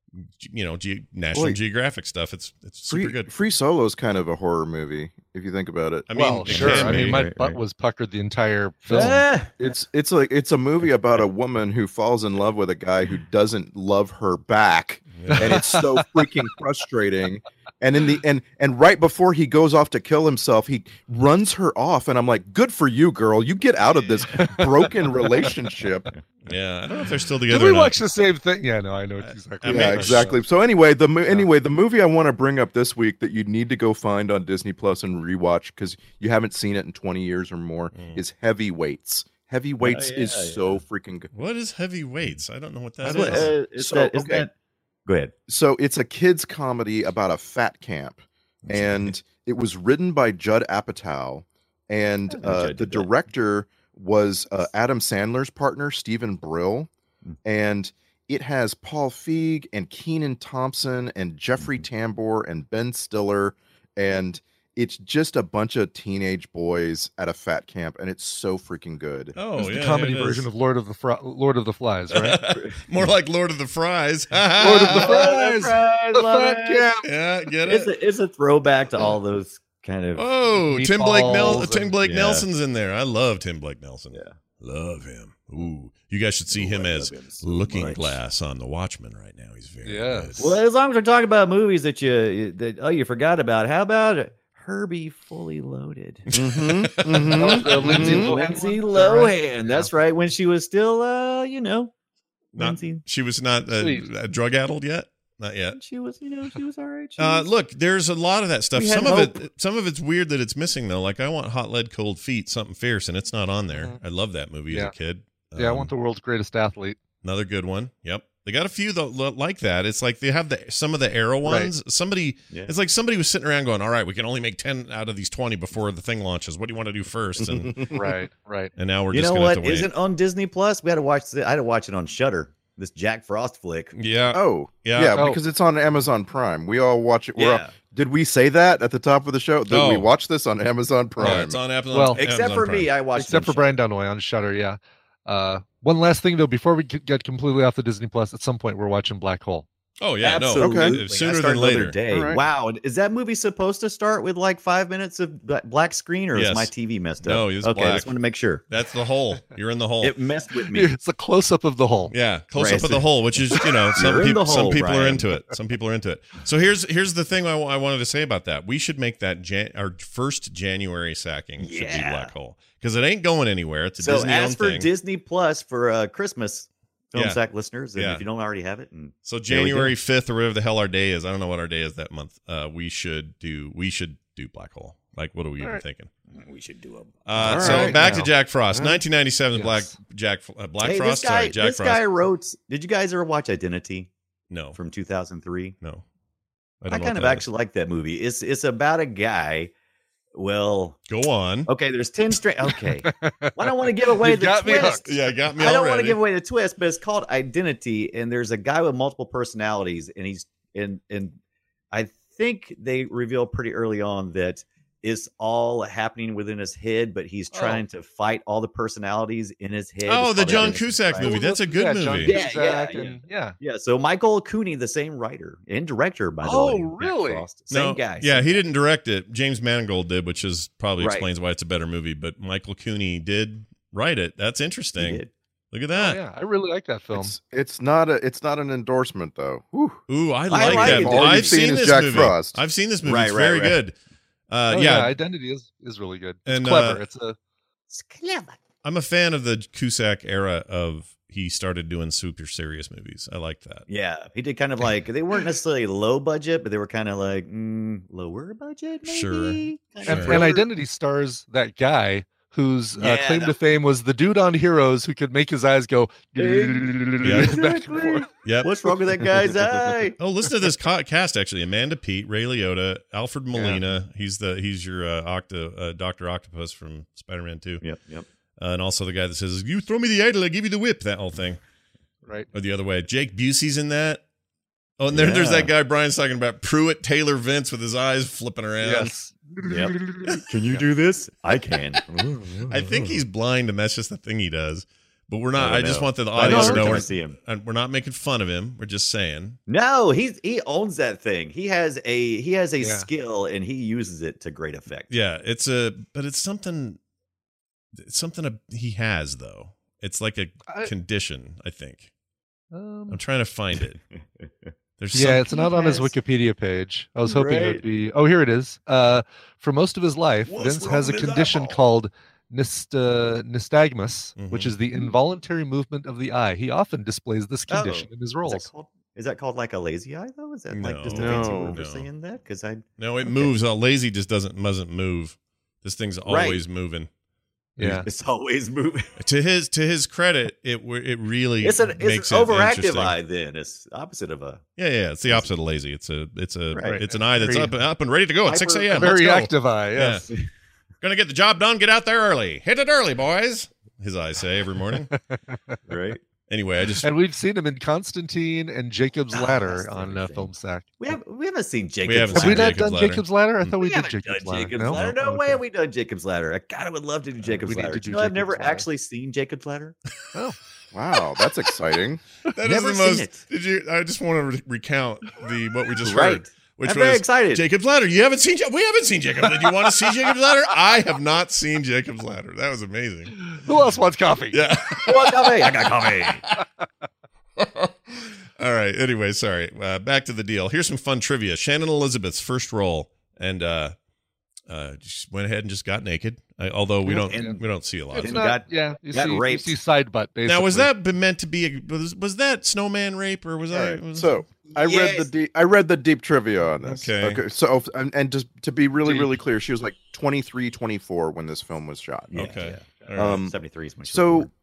you know, Ge- National Well, Geographic stuff. It's it's super Free, good. Free Solo is kind of a horror movie if you think about it. I mean, well, it sure. can I mean, be. my Right, butt right. was puckered the entire film. Ah! It's it's like it's a movie about a woman who falls in love with a guy who doesn't love her back, and it's so freaking frustrating. And in the and and right before he goes off to kill himself, he runs her off, and I'm like, "Good for you, girl! You get out of this broken relationship." Yeah, I don't know if they're still Did together. we or not. watch the same thing? Yeah, no, I know exactly. I what Yeah, you're exactly. So anyway, the mo- anyway the movie I want to bring up this week that you need to go find on Disney Plus and rewatch because you haven't seen it in twenty years or more Mm. is Heavyweights. Heavyweights Oh, yeah, is yeah. so freaking good. What is heavyweights? I don't know what that That's what, is. uh, is So, that, is okay. that, go ahead. So it's a kids comedy about a fat camp, and it was written by Judd Apatow, and I know uh, Judd the did that. director was uh, Adam Sandler's partner, Stephen Brill, Hmm. and it has Paul Feig and Keenan Thompson and Jeffrey Mm-hmm. Tambor and Ben Stiller, and it's just a bunch of teenage boys at a fat camp, and it's so freaking good. Oh, It's yeah, the comedy here it version is. of Lord of the Fri- Lord of the Flies, right? More like Lord of the Fries. Lord of the Fries. Fries, The love fat it. camp. Yeah, get It's it? a, it's a throwback to all those kind of. Oh, Tim Blake Nel- Meatballs Tim and- Blake Yeah. Nelson's in there. I love Tim Blake Nelson. Yeah. Love him. Ooh, you guys should see Ooh, him I as love him so Looking much. Glass on The Watchmen right now. He's very Yes. good. Well, as long as we're talking about movies that you that oh you forgot about, how about Herbie Fully Loaded? Mm-hmm, That was the Lindsay Lohan Lindsay one? Lohan. That's right. When she was still, uh, you know, Not, Lindsay. she was not uh, Sweet. uh, drug addled yet. Not yet. She was, you know, she was all right. She Uh, was- look, there's a lot of that stuff. We had Some of hope. it, some of it's weird that it's missing though. Like I want Hot Lead Cold Feet, something fierce, and it's not on there. Mhm. I love that movie as Yeah. a kid. Yeah, I Um, want the world's greatest athlete. Another good one. Yep. They got a few though lo- like that. It's like they have the some of the Arrow Right. ones. Somebody Yeah. it's like somebody was sitting around going, "All right, we can only make ten out of these twenty before the thing launches. What do you want to do first?" And Right, right. and now we're you just know going to what? have to wait. Isn't on Disney Plus? We had to watch. The, I had to watch it on Shudder. This Jack Frost flick. Yeah. Oh, Yeah. yeah, Oh. because it's on Amazon Prime. We all watch it. We're all- Yeah. did we say that at the top of the show? Did No. we watch this on Amazon Yeah, Prime? it's on Amazon. Well, Except Amazon for Prime. me, I watched. Except it for on Brian Dunaway on Shutter, yeah. Uh, one last thing though, before we get get completely off the Disney Plus, at some point we're watching Black Hole. Oh yeah, Absolutely. no. Okay. I Sooner started than the other later. Day. All right. Wow. Is that movie supposed to start with like five minutes of bla- black screen, or Yes. is my T V messed up? No, it was okay. black. I just want to make sure. That's the hole. You're in the hole. It messed with me. It's a close up of the hole. Yeah, close Right. up of the hole, which is you know some You're in people the some hole, people are Brian. into it. Some people are into it. So here's here's the thing I, w- I wanted to say about that. We should make that Jan- our first January sacking should be Yeah. Black Hole because it ain't going anywhere. It's a So Disney as owned for thing. Disney Plus for uh, Christmas, Film Yeah. Sack listeners, and Yeah. if you don't already have it, and so there we go. January fifth or whatever the hell our day is. I don't know what our day is that month. Uh, we should do we should do Black Hole. Like what are we even right. thinking? we should do a. Uh, All so right. back Now. to Jack Frost, All right. nineteen ninety-seven. Yes. Black Jack uh, Black Hey, Frost. this guy, Sorry, Jack this Frost. guy wrote. Did you guys ever watch Identity no, from two thousand three? no. I, don't know kind what of that actually like that movie. It's it's about a guy. Well, is. Go on. okay, there's ten straight. Okay, well, I don't want to give away You the got me twist. hooked. Yeah, got me I don't already. want to give away the twist, but it's called Identity, and there's a guy with multiple personalities, and he's and and I think they reveal pretty early on that it's all happening within his head, but he's Oh. trying to fight all the personalities in his head. Oh, It's the called John Identity, Cusack right? movie. That's a good yeah, movie. John Yeah, Cusack yeah, and- yeah. Yeah, so Michael Cooney, the same writer and director, by the Oh, way. Jack really? Frost. Same No, guy. Yeah, same he guy. didn't direct it. James Mangold did, which is probably Right. explains why it's a better movie. But Michael Cooney did write it. That's interesting. Look at that. Oh, yeah, I really like that film. It's, it's not a it's not an endorsement though. Whew. Ooh, I I like, like that. it. All I've you've seen seen is this Jack movie. Frost. I've seen this movie. Right, it's right, very right. good. Uh, Oh, yeah, Identity is, is really good. It's And, clever. uh, it's a It's clever. I'm a fan of the Cusack era of he started doing super serious movies. I like that. Yeah, he did kind of like they weren't necessarily low budget, but they were kind of like mm, lower budget, maybe. Sure. Kind and, of Sure. and thriller. Identity stars that guy whose uh, Yeah, claim that- to fame was the dude on Heroes who could make his eyes go Yeah. back and forth. Yep. What's wrong with that guy's eye? Oh, listen to this ca- cast actually: Amanda Peet, Ray Liotta, Alfred Molina. He's the he's your uh, Octo, uh, Doctor Octopus from Spider-Man Two, Yep, yep. uh, and also the guy that says, "You throw me the idol, I give you the whip." That whole thing, Right. or the other way. Jake Busey's in that. Oh, and there, there's Yeah. that guy Brian's talking about, Pruitt Taylor Vince with his eyes flipping around. Yes. Yep. Can you do this? I can. I think he's blind, and that's just the thing he does. But we're not. I I, don't just know. want the I audience to never know come we're, to see him. and we're not making fun of him. We're just saying. No, he's he owns that thing. He has a he has a Yeah. skill and he uses it to great effect. Yeah, it's a, but it's something. It's something a, he has though. It's like a I- condition. I think. Um, I'm trying to find it. There's yeah, some- it's not on his has- Wikipedia page. I was hoping it Right. would be. Oh, here it is. Uh, for most of his life, What's Vince wrong has a with his condition eyeball? called nyst- uh, nystagmus, which Mhm. is the involuntary movement of the eye. He often displays this condition Oh, in his Is roles. that called is that called like a lazy eye though? Is that like just a No, fancy no, word for no. saying that? Because I No, it Okay. moves. Uh, lazy just doesn't doesn't move. This thing's Right. always moving. Yeah. it's always moving. To his to his credit, it w- it really It's an it's makes an it overactive interesting. eye. Then it's opposite of a Yeah, yeah, it's the opposite of lazy. It's a it's a Right. it's an eye that's Very- up up and ready to go at six hyper- a.m. Very Let's go. active eye. Yes. Yeah. Gonna get the job done. Get out there early. Hit it early, boys. His eyes say every morning. right. Anyway, I just And we've seen him in Constantine and Jacob's Oh, Ladder that's on uh, everything. Film Sack. We have we haven't seen Jacob's haven't Have seen we Ladder. not Jacob's done Ladder. Jacob's Ladder? I thought we, we did haven't Jacob's done Ladder. Jacob's no? Ladder. No Oh, way okay. have we done Jacob's Ladder. I God, I would love to do Jacob's we need to Ladder. do You know, I've Jacob's never Ladder. actually seen Jacob's Ladder. Oh. Wow, that's exciting. that is Never the seen most. it. Did you? I just want to re- recount the what we just Right. heard, which I'm was very excited. Jacob's Ladder. You haven't seen? Ja- We haven't seen Jacob's Ladder. Do you want to see Jacob's Ladder? I have not seen Jacob's Ladder. That was amazing. Who else wants coffee? Yeah. You want coffee? I got coffee. All right. Anyway, sorry. Uh, back to the deal. Here's some fun trivia. Shannon Elizabeth's first role, and uh, uh, just went ahead and just got naked. I, although we don't, And- we don't see a lot It's of And it. not, got- yeah, you got see, you raped. see side butt, basically. Now, was that been meant to be? A, was, was that snowman rape or was All that? right, Was, so I read Yes. the deep, I read the deep trivia on this. Okay. So and, and just to be really Deep. really clear, she was like twenty-three, twenty-four when this film was shot. Yeah, Okay. yeah. All right. Um, seventy-three is when she was So born.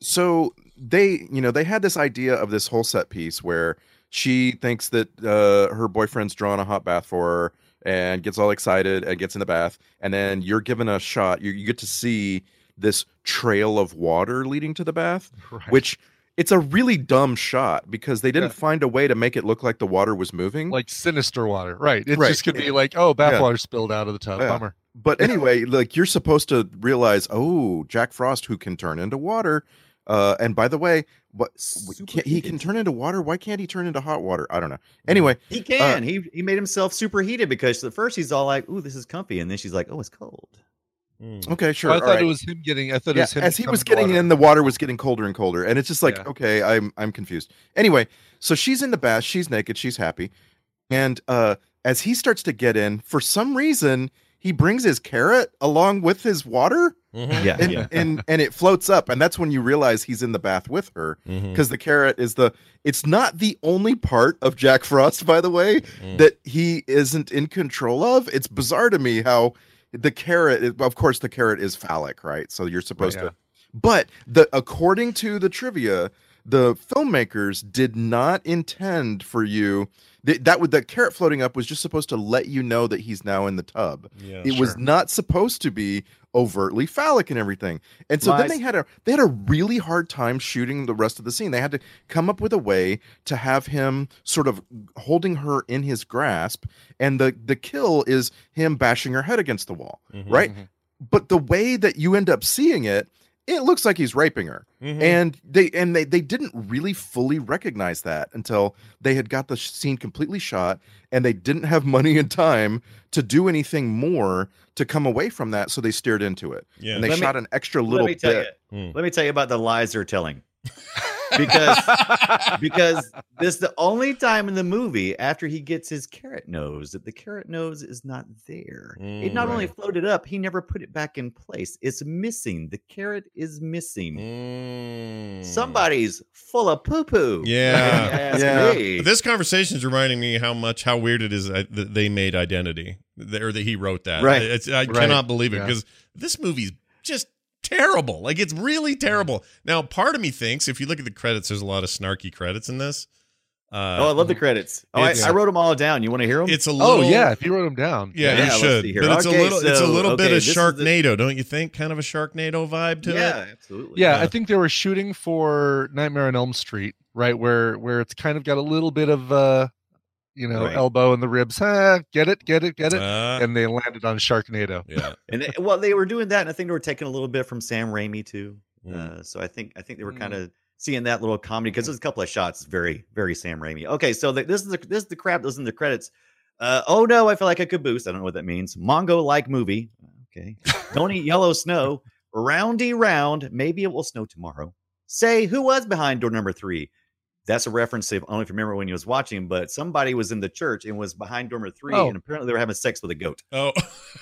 so they, you know, they had this idea of this whole set piece where she thinks that uh, her boyfriend's drawing a hot bath for her and gets all excited and gets in the bath, and then you're given a shot. You, you get to see this trail of water leading to the bath, Right. which it's a really dumb shot because they didn't Yeah. find a way to make it look like the water was moving. like sinister water, right? It Right. just could be like, oh, bathwater Yeah. water spilled out of the tub. Yeah. Bummer. But anyway, like you're supposed to realize, oh, Jack Frost, who can turn into water. Uh, and by the way, what can, he can turn into water. Why can't he turn into hot water? I don't know. Anyway, He can. he he made himself superheated because at first he's all like, "Ooh, this is comfy," and then she's like, "Oh, it's cold." Mm. okay, sure. Oh, I all thought right. it was him getting. I thought it Yeah, was him as he coming was to getting water. in, the water was getting colder and colder, and it's just like, Yeah. okay, I'm I'm confused. Anyway, so she's in the bath, she's naked, she's happy, and uh, as he starts to get in, for some reason, he brings his carrot along with his water. Mhm. Yeah, and, yeah. and and it floats up, and that's when you realize he's in the bath with her Mhm. because the carrot is the it's not the only part of Jack Frost, by the way, Mm. that he isn't in control of. It's bizarre to me how the carrot, of course the carrot is phallic, right? So you're supposed Right, to, but the according to the trivia, the filmmakers did not intend for you that that would the carrot floating up was just supposed to let you know that he's now in the tub. Yeah, It was sure. not supposed to be overtly phallic and everything. And so My- then they had a they had a really hard time shooting the rest of the scene. They had to come up with a way to have him sort of holding her in his grasp, and the the kill is him bashing her head against the wall, Mhm. right? But the way that you end up seeing it, it looks like he's raping her. Mhm. And they and they, they didn't really fully recognize that until they had got the sh- scene completely shot, and they didn't have money and time to do anything more to come away from that, so they steered into it. Yeah. And they Let me- shot an extra Let little me tell bit. Hmm. Let me tell you about the lies they're telling. because because this is the only time in the movie after he gets his carrot nose that the carrot nose is not there. Mm, it not right. only floated up, he never put it back in place. It's missing. The carrot is missing. Mm. Somebody's full of poo poo. Yeah. Yeah. Me. This conversation is reminding me how much how weird it is that they made Identity, or that he wrote that. Right. It's, I Right. cannot believe it Yeah. because this movie's just terrible. Like, it's really terrible. Now, part of me thinks if you look at the credits, there's a lot of snarky credits in this. Uh, Oh, I love the credits. Oh, I, it's- I wrote them all down. You want to hear them? It's a little. Oh yeah, if you wrote them down. Yeah, Yeah, you let's should. see here. But it's Okay, a little. it's a so, little bit okay, of this is the- Sharknado, don't you think? Kind of a Sharknado vibe to yeah, it. absolutely. Yeah, Yeah. I think they were shooting for Nightmare on Elm Street, right? Where where it's kind of got a little bit of uh, you know, Right. elbow in the ribs. Huh, get it, get it, get it. Uh, And they landed on Sharknado. yeah. And they, well, they were doing that, and I think they were taking a little bit from Sam Raimi too. Mm. Uh, so I think I think they were kind of seeing that little comedy because there's a couple of shots very very Sam Raimi. Okay, so the, this is the this is the crap. Those in the credits. Uh, oh no, I feel like a caboose. I don't know what that means. Mongo like movie. Okay. Don't eat yellow snow. Roundy round. Maybe it will snow tomorrow. Say who was behind door number three. That's a reference to, I don't know if you remember when you was watching, but somebody was in the church and was behind door number three, Oh. and apparently they were having sex with a goat. Oh.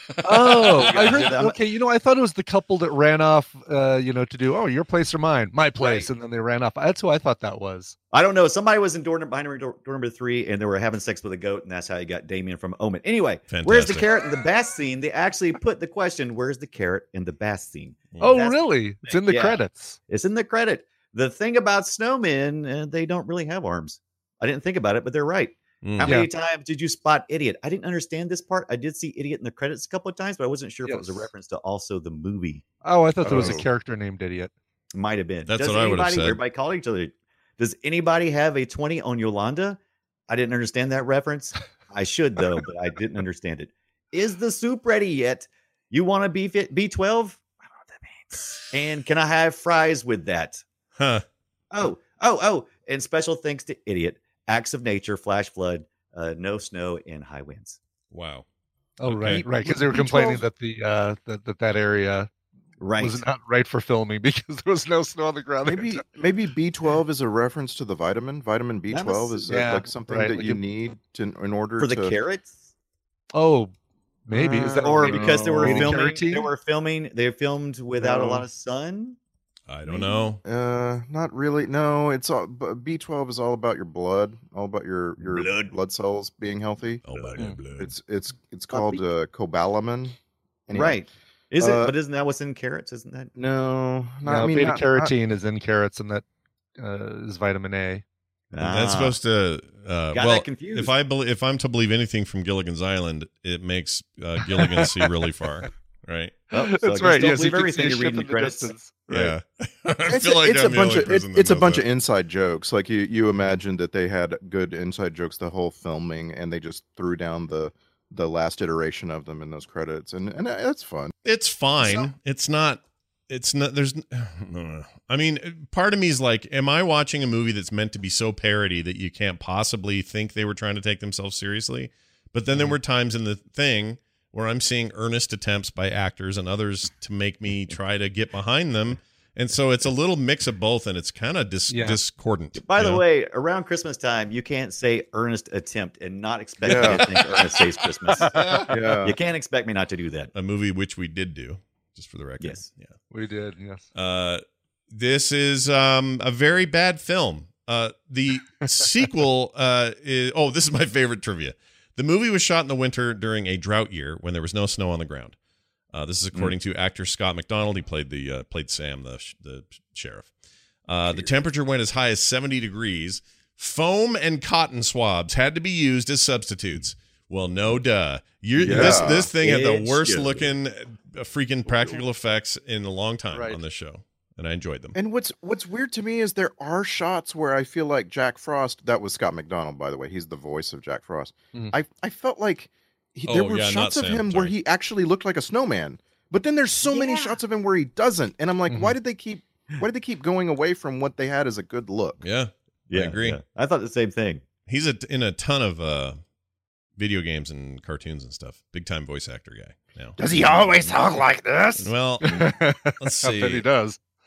Oh, I Yeah, heard. I'm- Okay, you know, I thought it was the couple that ran off. Uh, you know, to do oh, your place or mine, my place, Right. and then they ran off. That's who I thought that was. I don't know. Somebody was in door number behind door, door number three, and they were having sex with a goat, and that's how you got Damien from Omen. Anyway, where's the Fantastic. carrot in the bath scene? They actually put the question, "Where's the carrot in the bath scene?" Oh, That's- really? It's in the Yeah. credits. It's in the credit. The thing about snowmen, uh, they don't really have arms. I didn't think about it, but they're right. Mm. How Yeah. many times did you spot Idiot? I didn't understand this part. I did see Idiot in the credits a couple of times, but I wasn't sure if it was a Yes. reference to also the movie. Oh, I thought there was a Oh. character named Idiot. Might have been. That's Does what I would've anybody, said. Everybody called each other. Does anybody have a twenty on Yolanda? I didn't understand that reference. I should though, but I didn't understand it. Is the soup ready yet? You want a B B twelve? I don't know what that means. And can I have fries with that? Huh. Oh, oh, oh! And special thanks to Idiot. Acts of nature, flash flood, uh, no snow, and high winds. Wow. Oh, Okay. right, right. Because they were B complaining twelve that the uh that that, that area Right. was not right for filming because there was no snow on the ground. Maybe maybe B twelve is a reference to the vitamin. Vitamin B twelve must- is uh, yeah, like something right, that like you a- need to in order For the to carrots? Oh, maybe is that Or Uh, because they were maybe filming, carotene? they were filming, they filmed without a No. lot of sun. I don't know. Uh, not really. No, it's all. B twelve is all about your blood, all about your your Blood. blood, cells being healthy. Oh, my Mm. blood. It's it's it's called uh, cobalamin. Anyway, Right. Is it? Uh, But isn't that what's in carrots? Isn't that? No, not, no, I mean, beta not- not- carotene is in carrots, and that uh, is vitamin A. That's Ah. supposed to. Uh, Got well, that confused. if I bel if I'm to believe anything from Gilligan's Island, it makes uh, Gilligan see really far, right? Oh, so I That's guess right. Don't Yes, believe you can everything see a you ship read in the in the credits. distance. Yeah. I It's, feel a, like it's I'm a the bunch only of it, person that it's a knows bunch that. of inside jokes. Like you you imagine that they had good inside jokes the whole filming, and they just threw down the the last iteration of them in those credits, and and that's fun. It's fine. It's not. It's not. There's. I mean, part of me is like, am I watching a movie that's meant to be so parody that you can't possibly think they were trying to take themselves seriously? But then there were times in the thing where I'm seeing earnest attempts by actors and others to make me try to get behind them, and so it's a little mix of both, and it's kind of dis- Yeah. discordant. By you the know? way, around Christmas time, you can't say earnest attempt and not expect Yeah. me to think Ernest Saves Christmas. Yeah, You can't expect me not to do that. a movie which we did do, just for the record. Yes. Yeah. We did, yes. Uh, this is um, a very bad film. Uh, the sequel uh, is, oh, this is my favorite trivia. The movie was shot in the winter during a drought year when there was no snow on the ground. Uh, this is according to actor Scott McDonald. He played the uh, played Sam, the sh- the sheriff. Uh, the temperature went as high as seventy degrees. Foam and cotton swabs had to be used as substitutes. Well, no duh. You Yeah, this this thing had the it worst should. looking uh, freaking practical effects in a long time Right. on this show, and I enjoyed them. and what's what's weird to me is there are shots where I feel like Jack Frost. That was Scott McDonald, by the way. He's the voice of Jack Frost. Mhm. I I felt like he, Oh, there were yeah, not shots of Sam, him where sorry. he actually looked like a snowman. But then there's so many Yeah. shots of him where he doesn't, and I'm like, Mhm. why did they keep why did they keep going away from what they had as a good look? Yeah, I agree. yeah. I thought the same thing. He's a, in a ton of uh, video games and cartoons and stuff. Big time voice actor guy now. Does he always talk like this? Well, let's I bet he see. does.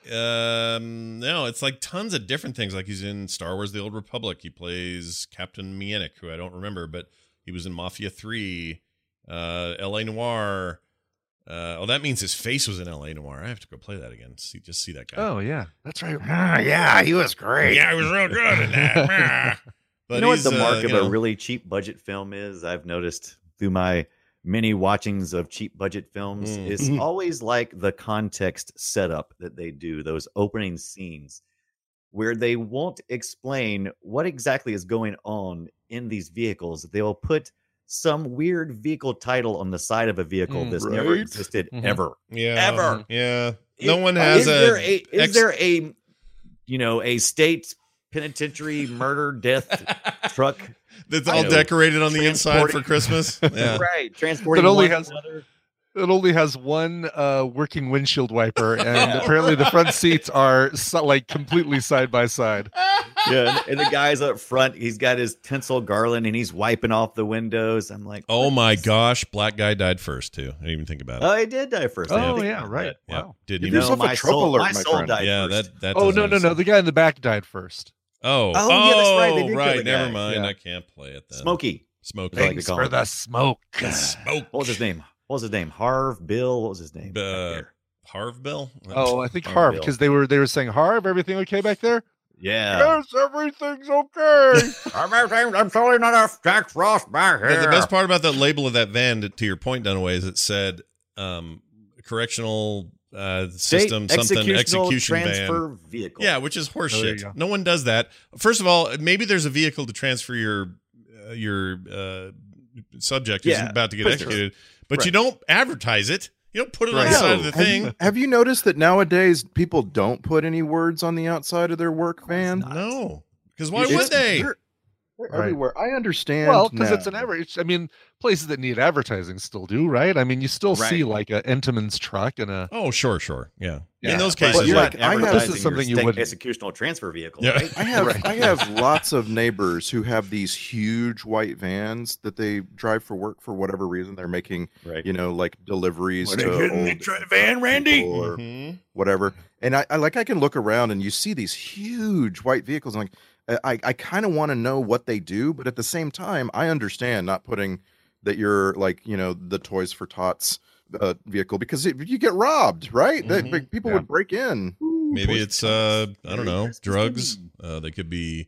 Um, no, it's like tons of different things. Like he's in Star Wars: The Old Republic. He plays Captain Mienick, who I don't remember, but he was in Mafia three, uh, L A Noire. Uh, oh, that means his face was in L A Noire. I have to go play that again. See, just see that guy. Oh yeah, that's right. Ah, yeah, he was great. Yeah, he was real good in that. But you know what he's, the mark uh, of you know, a really cheap budget film is? I've noticed through my many watchings of cheap budget films Mm. is always like the context setup that they do, those opening scenes where they won't explain what exactly is going on in these vehicles. They will put some weird vehicle title on the side of a vehicle Mm, that's never right. existed Mhm. ever. yeah, Ever. yeah. No Is- one has is a. there a is ex- there a you know a state penitentiary murder death truck that's I all know, decorated on the inside for transporting- Christmas? Yeah. right transporting That only one has- another. It only has one uh, working windshield wiper, and apparently the front seats are so, like completely side by side. Yeah, and, and the guy's up front, he's got his tinsel garland and he's wiping off the windows. I'm like, Oh what my is- gosh, black guy died first too. I didn't even think about it. Oh, he did die first. I didn't Oh think yeah, about right. that. yeah, Wow. didn't Give even. yourself No, a my trouble soul, alert, my my soul friend. died Yeah, first. that that. Oh doesn't no no no! make The guy in the back died first. Oh, Oh, yeah, that's right, they oh, did kill right. the Never guy. mind. Yeah. I can't play it then. Smokey. Smokey. Like Thanks to call for him. the smoke. Smoke. What was his name? What was his name? Harv, Bill. What was his name? back Uh, there? Harv Bill. Oh, I think Oh, Harv, Bill. because they were they were saying Harv, everything okay back there? Yeah. Yes, everything's okay. I'm, I'm totally not a Jack Frost back here. Yeah, the best part about the label of that van, to, to your point, Dunaway, is it said um, correctional uh, State system, something executional execution transfer van. vehicle. Yeah, which is Oh, there you horseshit. go. No one does that. First of all, maybe there's a vehicle to transfer your uh, your uh, subject who's Yeah, about to get prisoners. executed, but Right. you don't advertise it. You don't put it on Right. the side of the Have you- thing. Have you noticed that nowadays people don't put any words on the outside of their work van? No, because why It's- would they? They're, they're Right. everywhere. I understand. Well, because now. it's an average. I mean, places that need advertising still do, right? I mean, you still see Right. like a Entenmann's truck and a. Oh, sure, sure, yeah. Yeah. In those But cases, you're like, not I have- advertising This is something your you state wouldn't- executional transfer vehicle, Yeah. right? I have Right. I have lots of neighbors who have these huge white vans that they drive for work for whatever reason. They're making Right. you know like deliveries What to are you getting old in the van, Randy? people or Mhm. whatever. And I, I like I can look around and you see these huge white vehicles. And like I I kind of want to know what they do, but at the same time, I understand not putting that you're like you know the Toys for Tots uh, vehicle because it, you get robbed, right? That- Mhm. people Yeah. would break in. Maybe Toys it's for uh Tots. I don't Merry know, Christmas, drugs. Timmy. Uh they could be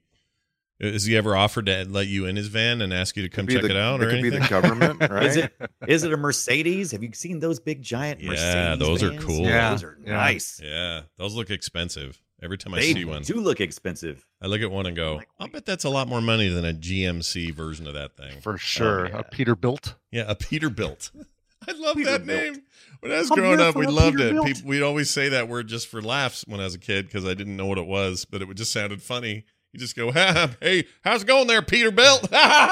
is he ever offered to let you in his van and ask you to come Could be check the- it out it or could be anything? the government, right? Is it is it a Mercedes? Have you seen those big giant Yeah, Mercedes? those are vans? cool. Yeah, Those are yeah. nice. Yeah, those look expensive. Every time I They see one, do look expensive. I look at one and go, Like, I'll bet that's a lot more money than a G M C version of that thing. For sure, yeah. a Peterbilt. Yeah, a Peterbilt. I love Peterbilt. that name. When I was I'm growing here up, for we a loved it. Peterbilt. People, we'd always say that word just for laughs when I was a kid because I didn't know what it was, but it would just sounded funny. You just go, hey, how's it going there, Peterbilt?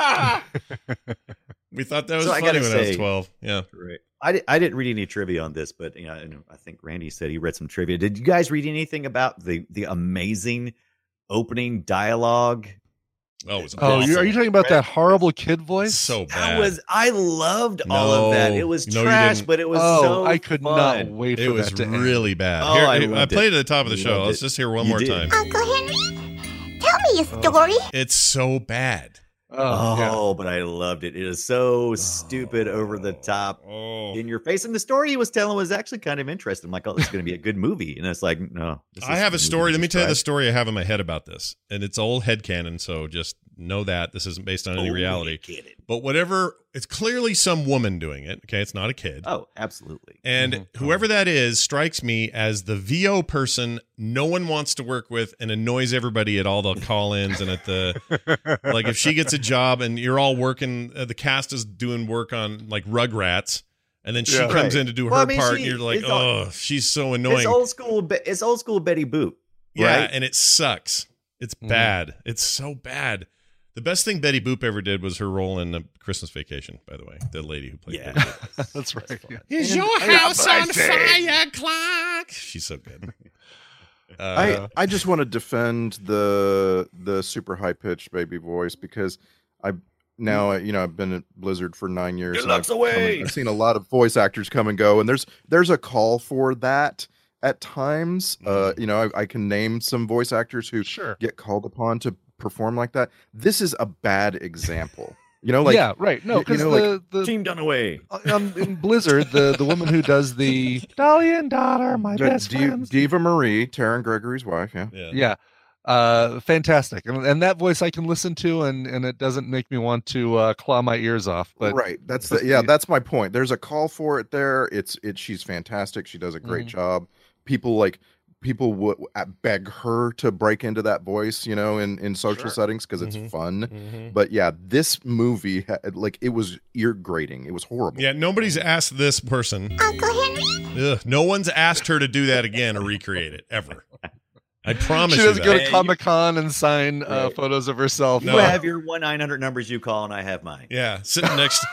We thought that was So I funny gotta when I was say- twelve. Yeah. Right. I, di- I didn't read any trivia on this, but you know, I know- I think Randy said he read some trivia. Did you guys read anything about the the amazing opening dialogue? Oh, it was Oh, awful. you, are you talking about that horrible kid voice? So That bad. was I loved all of that. It was No, you trash, didn't. but it was oh, so I could fun. not wait It for was that to end. really bad. Oh, Here, I I, loved played it. it at the top of the show. Loved Let's it. just hear one You more did. time. Uncle Henry, tell me a story. It's so bad. Oh, yeah. Oh, but I loved it. It is so stupid, over the top, Oh. in your face. And the story he was telling was actually kind of interesting. I'm like, oh, this is going to be a good movie. And it's like, no. this I is have the a movie story. Let me tell you the described. story I have in my head about this. And it's old headcanon, so just know that. This isn't based on any Oh, reality. you kidding. But whatever, it's clearly some woman doing it. Okay, it's not a kid. Oh, absolutely. And Mhm. whoever that is strikes me as the V O person no one wants to work with and annoys everybody at all the call-ins and at the like if she gets a job and you're all working, uh, the cast is doing work on like Rugrats, and then she Yeah. comes Right. in to do her Well, I mean, part, she- and you're like, it's all- oh, she's so It's annoying. old school. Be- It's old school Betty Boop. Yeah, right? and it sucks. It's Mhm. bad. It's so bad. The best thing Betty Boop ever did was her role in a Christmas Vacation, by the way. The lady who played Yeah. Betty Boop. That's right. Yeah. Is And- your and- house I on say- fire, Clark? She's so good. Uh, I, I just want to defend the the super high pitched baby voice because I now you know I've been at Blizzard for nine years. It and I've looks come away. and- I've seen a lot of voice actors come and go, and there's there's a call for that. at times. Uh, you know, I, I can name some voice actors who Sure. get called upon to perform like that. This is a bad example. You know, like yeah, right. No, you because know, the, like, the Team Dunaway. um, in Blizzard, the the woman who does the Dolly and Daughter, my D- best D- friends. Diva Marie, Taryn Gregory's wife. Yeah. Yeah. Yeah, uh, fantastic, and, and that voice I can listen to, and and it doesn't make me want to uh, claw my ears off. But right, that's but the yeah, the- that's my point. There's a call for it there. It's it. She's fantastic. She does a great Mhm. job. People like people would beg her to break into that voice, you know, in in social Sure. settings because it's Mhm. fun. Mhm. But yeah, this movie, had- like, it was ear grating. It was horrible. Yeah, nobody's asked this person. Uncle Henry? Ugh, no one's asked her to do that again or recreate it ever. I promise she you doesn't go that. to Yeah, Comic Con and sign uh, Right. photos of herself. No. You have your one nine hundred numbers you call, and I have mine. Yeah, sitting next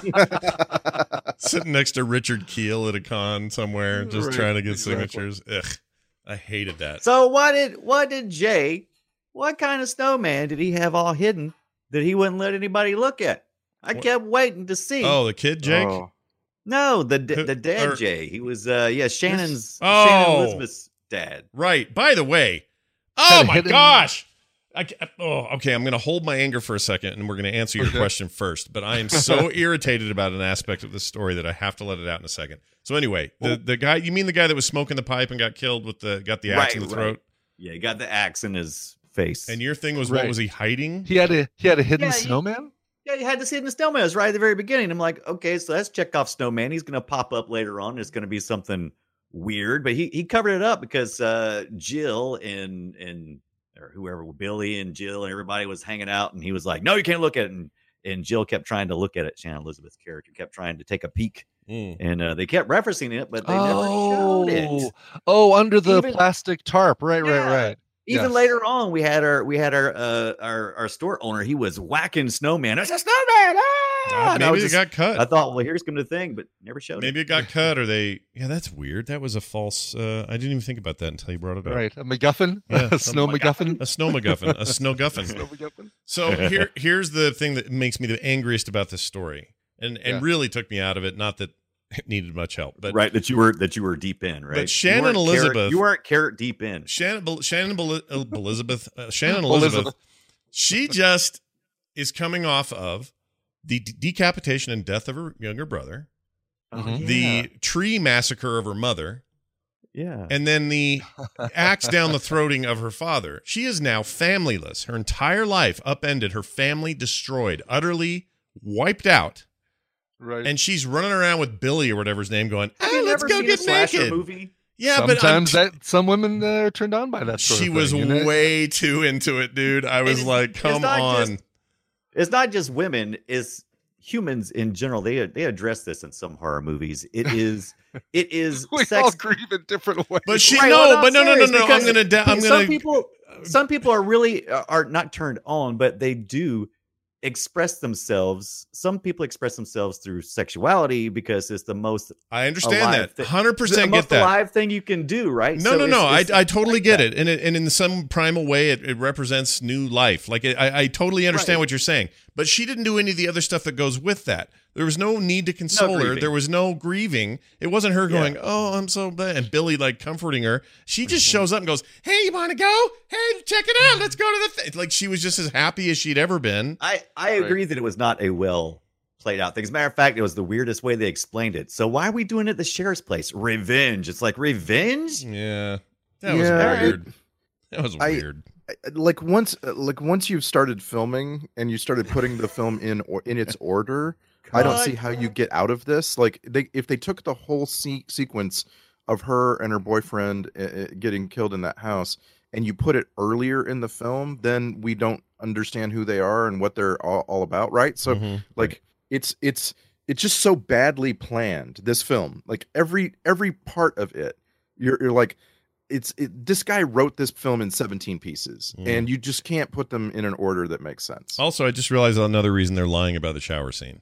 sitting next to Richard Keel at a con somewhere, just Right, trying to get exactly. signatures. Ugh, I hated that. So what did what did Jay? What kind of snowman did he have all hidden that he wouldn't let anybody look at? I What? kept waiting to see. Oh, the kid Jake. Oh. No, the d- Who- the dad or- Jay. He was uh yeah Shannon's Oh. Shannon Elizabeth's dad. Right. By the way, oh Kinda my hidden- gosh. I, ca- oh, okay. I'm going to hold my anger for a second, and we're going to answer your Okay. question first. But I am so irritated about an aspect of this story that I have to let it out in a second. So anyway, the, the guy. You mean the guy that was smoking the pipe and got killed with the got the axe Right, in the right. throat? Yeah, he got the axe in his face. And your thing was what Right. was he hiding? He had a he had a hidden Yeah, he- snowman. Yeah, you had to see it in the snowman. It was right at the very beginning. I'm like, okay, so that's Chekhov's snowman. He's going to pop up later on. It's going to be something weird, but he he covered it up because uh, Jill and and or whoever, Billy and Jill and everybody was hanging out, and he was like, no, you can't look at it. And and Jill kept trying to look at it. Shannon Elizabeth's character kept trying to take a peek, Mm. and uh, they kept referencing it, but they Oh, never showed it. oh, under the Even- plastic tarp. Right, Yeah. right, right. Even Yes. later on, we had our we had our uh, our our store owner. He was whacking snowman. It's a snowman. Ah! Uh, And I maybe was it just- got cut. I thought, well, here's coming the thing, but never showed Maybe it. it got cut, or they. Yeah, that's weird. That was a false. Uh, I didn't even think about that until you brought it up. Right, a MacGuffin, Yeah, a snow something MacGuffin. A snow MacGuffin. A snow guffin. Snow MacGuffin. So here, here's the thing that makes me the angriest about this story, and and Yeah. really took me out of it. Not that it needed much help, but right that you were that you were deep in, right? But Shannon you weren't Elizabeth- carrot, you weren't carrot deep in. Shannon Bel- Shannon Bel- uh, Elizabeth uh, Shannon Elizabeth, Elizabeth. she just is coming off of the de- decapitation and death of her younger brother, Mhm. the tree massacre of her mother, yeah, and then the axe down the throating of her father. She is now familyless. Her entire life upended, her family destroyed, utterly wiped out. Right. And she's running around with Billy or whatever his name going, Have "Ah, you let's never go seen get a slasher naked. movie? Yeah, but I'm- sometimes that some women uh, are turned on by that. Sort she of was thing, you know? way too into it, dude. I was It's- like, it's come not on. just- It's not just women; it's humans in general. They they address this in some horror movies. It is it is We sex. all grieve in different ways. But she Right, no, well, I'm but no, no, no, serious, no. I'm because gonna, da- I'm some gonna. people some people are really uh, are not turned on, but they do express themselves. Some people express themselves through sexuality because it's the most I understand alive that. thi- Hundred the percent most get that. alive thing you can do, right? No, So no, it's- no. I, it's I totally like get that. it, and it, and in some primal way, it, it represents new life. Like it, I, I totally understand Right. what you're saying, but she didn't do any of the other stuff that goes with that. There was no need to console her. grieving. There was no grieving. It wasn't her Yeah. going, "Oh, I'm so bad," and Billy like comforting her. She just Mm-hmm. shows up and goes, "Hey, you want to go? Hey, check it out. Let's go to the thing." Like she was just as happy as she'd ever been. I, I agree that it was not a well played out thing. As a matter of fact, it was the weirdest way they explained it. So why are we doing it at the sheriff's place? Revenge. It's like revenge? Yeah, that was Yeah, weird. That was I- weird. Like once, like once you've started filming and you started putting the film in or in its order, I don't see how you get out of this. Like they, if they took the whole se- sequence of her and her boyfriend uh, uh, getting killed in that house and you put it earlier in the film, then we don't understand who they are and what they're all, all about, right? So Mhm. like it's it's it's just so badly planned, this film. Like every every part of it, you're you're like it's it, this guy wrote this film in seventeen pieces, Mm. and you just can't put them in an order that makes sense. Also, I just realized another reason they're lying about the shower scene.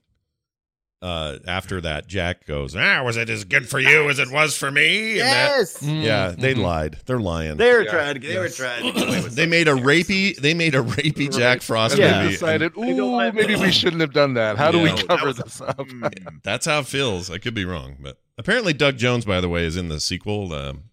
Uh, after that, Jack goes, "Ah, was it as good for you as it was for me?" And that- Yes. yeah, they Mhm. lied. They're lying. They were Yeah. trying to they were Yes. trying to get away with They something made a there. rapey. They made a rapey Jack Frost And Yeah. they movie. decided, They don't ooh, let- maybe we shouldn't have done that. How do Yeah. we No, that cover was a- this up? Mm. That's how it feels. I could be wrong, but apparently Doug Jones, by the way, is in the sequel. Um,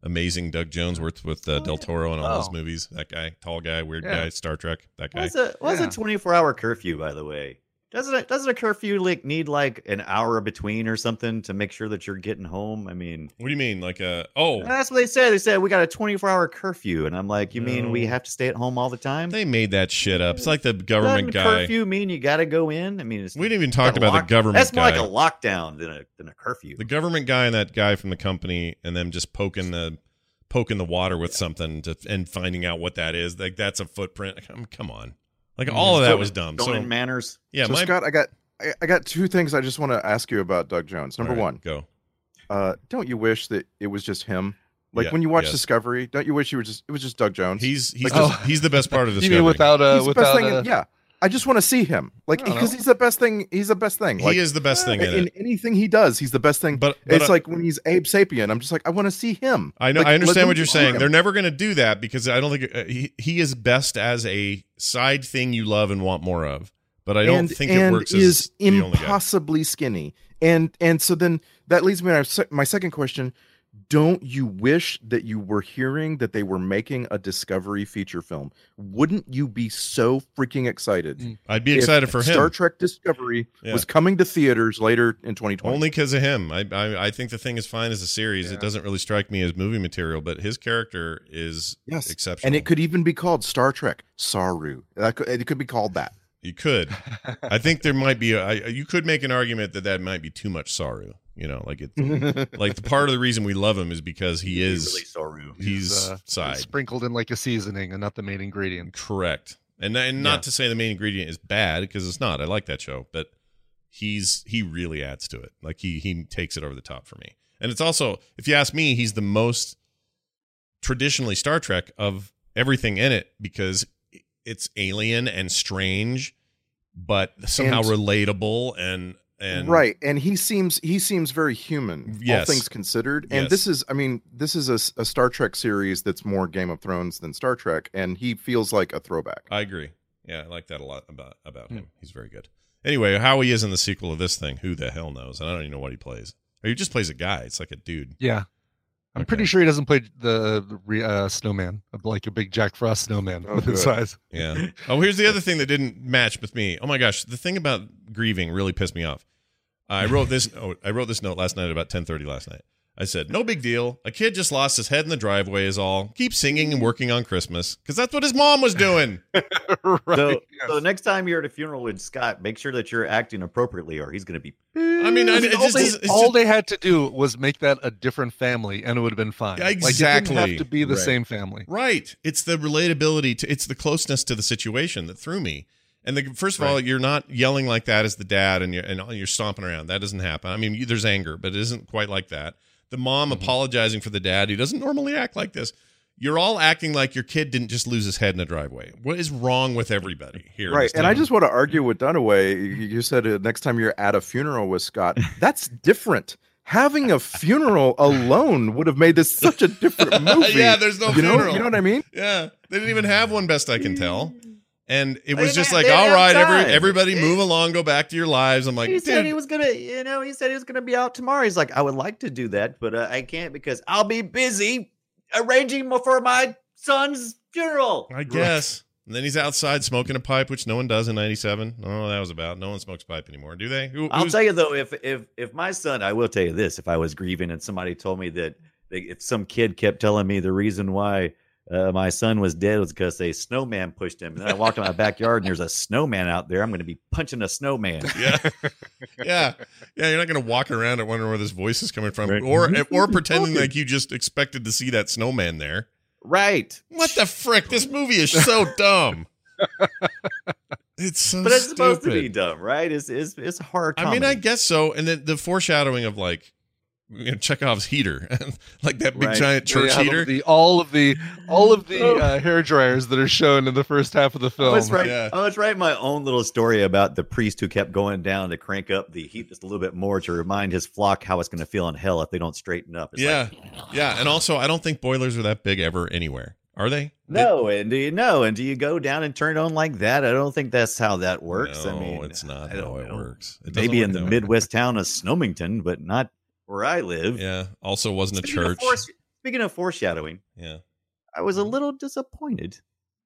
amazing Doug Jones worked with uh, Del Toro in all Oh. those movies. That guy, tall guy, weird Yeah. guy, Star Trek. That guy. What's a what's a twenty-four hour curfew, by the way? Doesn't it doesn't a curfew like need like an hour between or something to make sure that you're getting home? I mean, What do you mean? Like a oh, that's what they said. They said we got a twenty-four hour curfew, and I'm like, you mean we No. have to stay at home all the time? they made that shit up. It's like the government Doesn't guy. curfew mean you got to go in? I mean, it's, We didn't even it's talk not a about the lock- government That's more guy. like a lockdown than a than a curfew. The government guy and that guy from the company, and them just poking the poking the water with something to and finding out what that is. Like that's a footprint. Come, come on, like all of that was dumb. So Stolen manners. yeah, so my Scott, I got I, I got two things I just want to ask you about Doug Jones. Number All right, one, go. Uh, don't you wish that it was just him? Like Yeah, when you watch yes. Discovery, don't you wish you were just it was just Doug Jones? He's he's Like, the, just- he's the best part of You Discovery. mean without a he's the best without thing. a, in- yeah, I just want to see him, like I don't because know. he's the best thing. He's the best thing. He Like, is the best thing in in it. anything he does, he's the best thing. But- but it's I- like when he's Abe Sapien, I'm just like I want to see him. I know. Like, I let understand them what you're see saying. him. They're never going to do that because I don't think uh, he he is best as a side thing you love and want more of. But I don't and, think and it works is as the only guy. impossibly skinny. And and so then that leads me to my se- my second question. Don't you wish that you were hearing that they were making a Discovery feature film? Wouldn't you be so freaking excited? I'd be if excited for him. Star Trek Discovery Yeah. was coming to theaters later in twenty twenty. Only because of him. I, I I think the thing is fine as a series. It doesn't really strike me as movie material, but his character is yes, exceptional. and it could even be called Star Trek Saru. That could, it could be called that. You could. I think there might be. A, I, you could make an argument that that might be too much Saru. You know, like it. like the part of the reason we love him is because he is really Saru. He's uh, side. sprinkled in like a seasoning and not the main ingredient. Correct. And and not Yeah. to say the main ingredient is bad because it's not. I like that show, but he's he really adds to it. Like he he takes it over the top for me. And it's also, if you ask me, he's the most traditionally Star Trek of everything in it because it's alien and strange, but somehow And- relatable and and right, and he seems he seems very human, Yes. all things considered. And Yes. this is, I mean, this is a, s- a Star Trek series that's more Game of Thrones than Star Trek, and he feels like a throwback. I agree. Yeah, I like that a lot about about Hmm. him. He's very good. Anyway, how he is in the sequel of this thing, who the hell knows? I don't even know what he plays. Or he just plays a guy. It's like a dude. Yeah. I'm Okay. pretty sure he doesn't play the, the re- uh, snowman, like a big Jack Frost snowman Oh, with his good. size. Yeah. Oh, here's the other thing that didn't match with me. Oh my gosh, the thing about grieving really pissed me off. I wrote this note. I wrote this note last night at about ten thirty last night. I said, "No big deal. A kid just lost his head in the driveway is all. Keep singing and working on Christmas because that's what his mom was doing." right. So, yes. so the next time you're at a funeral with Scott, make sure that you're acting appropriately, or he's going to be. I mean, I, it all just, they, it's all just- they had to do was make that a different family, and it would have been fine. Like, it Exactly. didn't have to be the Right. same family. right. It's the relatability to. It's the closeness to the situation that threw me. And the, first of all, you're not yelling like that as the dad, and you're and you're stomping around. That doesn't happen. I mean, you, there's anger, but it isn't quite like that. The mom Mm-hmm. apologizing for the dad who doesn't normally act like this. You're all acting like your kid didn't just lose his head in a driveway. What is wrong with everybody here? in Right, this and I town? just want to argue with Dunaway. You you said uh, next time you're at a funeral with Scott, that's different. Having a funeral alone would have made this such a different movie. Yeah, there's no you know, funeral. You know what I mean? Yeah, they didn't even have one, best I can tell. And it was They just didn't- like, they didn't all have right, every, time. everybody It- move along, go back to your lives. I'm like, He said dude, he was gonna, you know, he said he was gonna be out tomorrow. He's like, I would like to do that, but uh, I can't because I'll be busy arranging for my son's funeral. I guess. And then he's outside smoking a pipe, which no one does in ninety-seven. I don't know what that was about. No one smokes pipe anymore, do they? Who, I'll who's- tell you though, if if if my son, I will tell you this: if I was grieving and somebody told me that, they, if some kid kept telling me the reason why uh, my son was dead was because a snowman pushed him, and then I walked in my backyard and there's a snowman out there, I'm going to be punching a snowman. Yeah, yeah, yeah. You're not going to walk around and wonder where this voice is coming from, Right. or or pretending like you just expected to see that snowman there. Right. What the frick? This movie is so dumb. It's so But it's stupid. supposed to be dumb, right? It's it's it's hard. I mean, I guess so. And then the foreshadowing of like, you know, Chekhov's heater, like that big Right. giant church Yeah, heater. The, all of the all of the uh, hair dryers that are shown in the first half of the I film. was right. Yeah. I was writing my own little story about the priest who kept going down to crank up the heat just a little bit more to remind his flock how it's going to feel in hell if they don't straighten up. It's Yeah, like, yeah. And also, I don't think boilers are that big ever anywhere. Are they? no, and do you know? And do you go down and turn it on like that? I don't think that's how that works. No, I mean, it's not I how don't it know. works. It doesn't Maybe work in the that way. Midwest town of Snowmington, but not where I live. Yeah. Also, wasn't a Speaking of church. force- speaking of foreshadowing, yeah, I was a little disappointed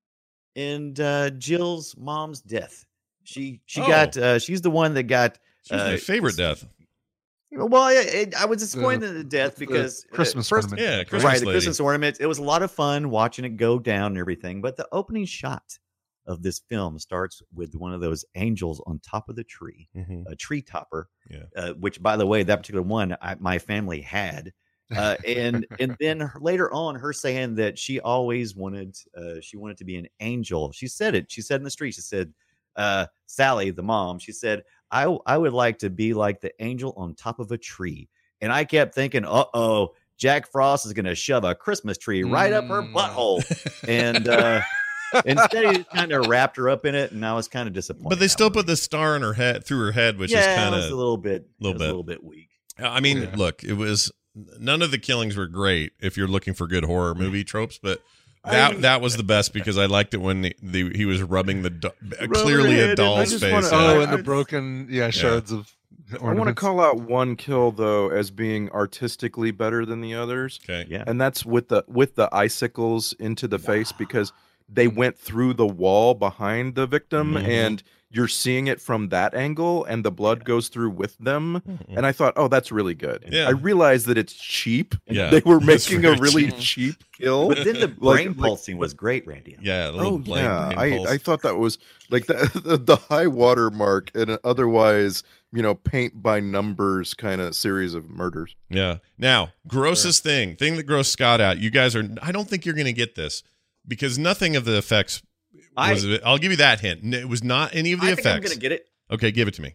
in uh, Jill's mom's death. She she Oh. got uh, she's the one that got. She's my uh, favorite death. Well, I, I- I was disappointed in the death the because uh, Christmas first, ornament. Yeah, Christmas right, the lady. Christmas ornament. It was a lot of fun watching it go down and everything. But the opening shot of this film starts with one of those angels on top of the tree, Mhm. a tree topper. Yeah. Uh, which, by the way, that particular one I, my family had. Uh, and and then her- later on, her saying that she always wanted uh, she wanted to be an angel. She said it. She said in the street. She said, uh, "Sally, the mom." She said, "I I would like to be like the angel on top of a tree." And I kept thinking, "Uh oh, Jack Frost is going to shove a Christmas tree right up her Mm. butthole." And uh, instead, he just kind of wrapped her up in it, and I was kind of disappointed. But they still that put the star in her head through her head, which yeah, is kind it was of a little bit, little it was bit. a little bit weak. I mean, Yeah. look, it was none of the killings were great if you're looking for good horror movie tropes, but that I- that was the best because I liked it when the, the he was rubbing the do- Rubbing clearly it, a and I doll's just face. wanna- yeah. Oh, I- and the I- broken, yeah, shards of I want to ornaments. call out one kill though as being artistically better than the others, Okay. Yeah, and that's with the with the icicles into the face because they went through the wall behind the victim, Mhm. and you're seeing it from that angle, and the blood goes through with them. Mhm. And I thought, oh, that's really good. Yeah. I realized that it's cheap. Yeah, They were it's making a very really cheap. cheap kill. but then the Like- brain like- pulsing was great, Randy. Yeah, a little Oh blank yeah, brain I, pulse. I thought that was like the the, the high water mark in an otherwise, you know, paint by numbers kind of series of murders. Yeah. Now, grossest thing, thing that grossed Scott out. You guys are. I don't think you're going to get this because nothing of the effects. Was, I- I'll give you that hint. N- It was not any of the I think I'm effects. gonna get it. Okay, give it to me.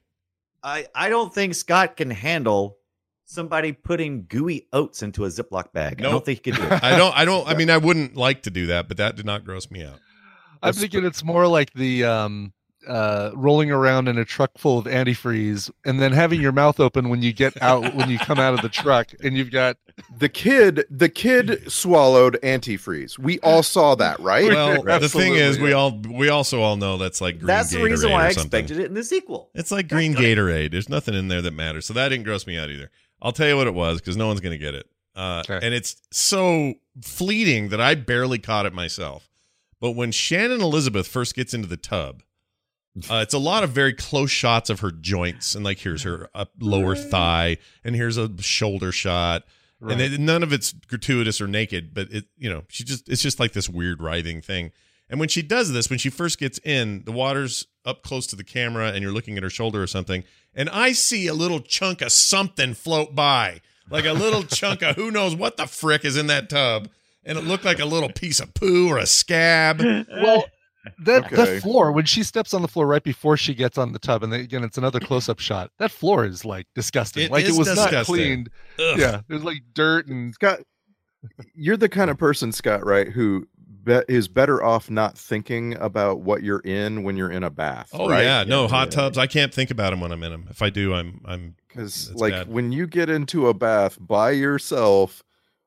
I I don't think Scott can handle somebody putting gooey oats into a Ziploc bag. I Nope. don't think he could do it. I don't. I don't. I mean, I wouldn't like to do that, but that did not gross me out. I'm thinking it's more like the um, uh, rolling around in a truck full of antifreeze and then having your mouth open when you get out, when you come out of the truck, and you've got The kid, the kid swallowed antifreeze. We all saw that, right? Well, the thing is, Absolutely. we all we also all know that's like green That's the Gatorade reason why or I something. expected it in the sequel. It's like green Gatorade. There's nothing in there that matters. So that didn't gross me out either. I'll tell you what it was because no one's going to get it. Uh, Okay. And it's so fleeting that I barely caught it myself. But when Shannon Elizabeth first gets into the tub, uh, it's a lot of very close shots of her joints. And like, here's her up lower thigh, and here's a shoulder shot. And it, none of it's gratuitous or naked, but it, you know, she just, it's just like this weird writhing thing. And when she does this, when she first gets in, the water's up close to the camera and you're looking at her shoulder or something. And I see a little chunk of something float by, like a little chunk of who knows what the frick is in that tub. And it looked like a little piece of poo or a scab. well, that Okay. that floor when she steps on the floor right before she gets on the tub, and then, again, it's another close-up shot. That floor is like disgusting. It like is it was not disgusting. cleaned. Ugh. Yeah, there's like dirt and Scott, you're the kind of person, Scott, right, who be- is better off not thinking about what you're in when you're in a bath. Oh right? yeah, no hot tubs. I can't think about them when I'm in them. If I do, I'm I'm Because That's like bad. when you get into a bath by yourself,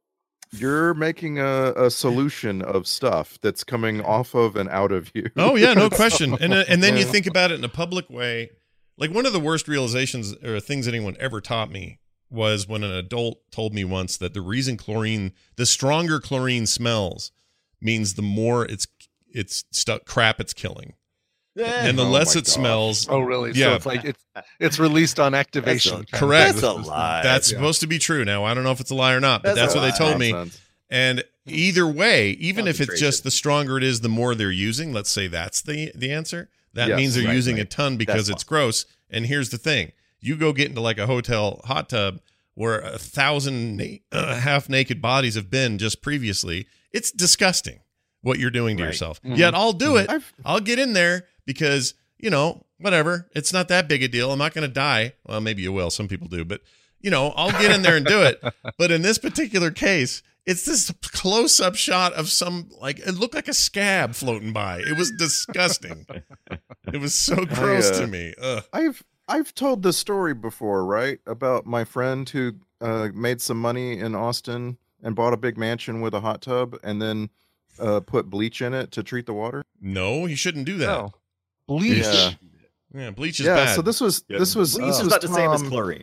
you're making a, a solution of stuff that's coming off of and out of you. Oh yeah, no question. And uh, and then you think about it in a public way. Like one of the worst realizations or things anyone ever taught me was when an adult told me once that the reason chlorine, the stronger chlorine smells, means the more it's it's stuck crap it's killing, and the Oh less my it gosh. smells. oh really? Yeah. So it's like it's it's released on activation. That's kind of correct. thing. That's a lie. That's Yeah. supposed to be true. Now I don't know if it's a lie or not, but That's that's, a what they lie. told me. Nonsense. And either way, even if it's Concentration. just the stronger it is, the more they're using. Let's say that's the the answer. That Yes, means they're right, using right. a ton because That's it's gross. And here's the thing: you go get into like a hotel hot tub where a thousand na- uh, half naked bodies have been just previously. It's disgusting what you're doing to Right. yourself. Mhm. Yet I'll do it. I've- I'll get in there because you know whatever. It's not that big a deal. I'm not going to die. Well, maybe you will. Some people do, but you know I'll get in there and do it. But in this particular case, it's this close-up shot of some, like, it looked like a scab floating by. It was disgusting. It was so gross uh, to me. Ugh. I've I've told the story before, right? About my friend who uh, made some money in Austin and bought a big mansion with a hot tub and then uh, put bleach in it to treat the water. No, you shouldn't do that. No. Bleach. Yeah. Yeah, bleach is yeah. bad. So this was this was Bleach this is was not the same as Tom- chlorine.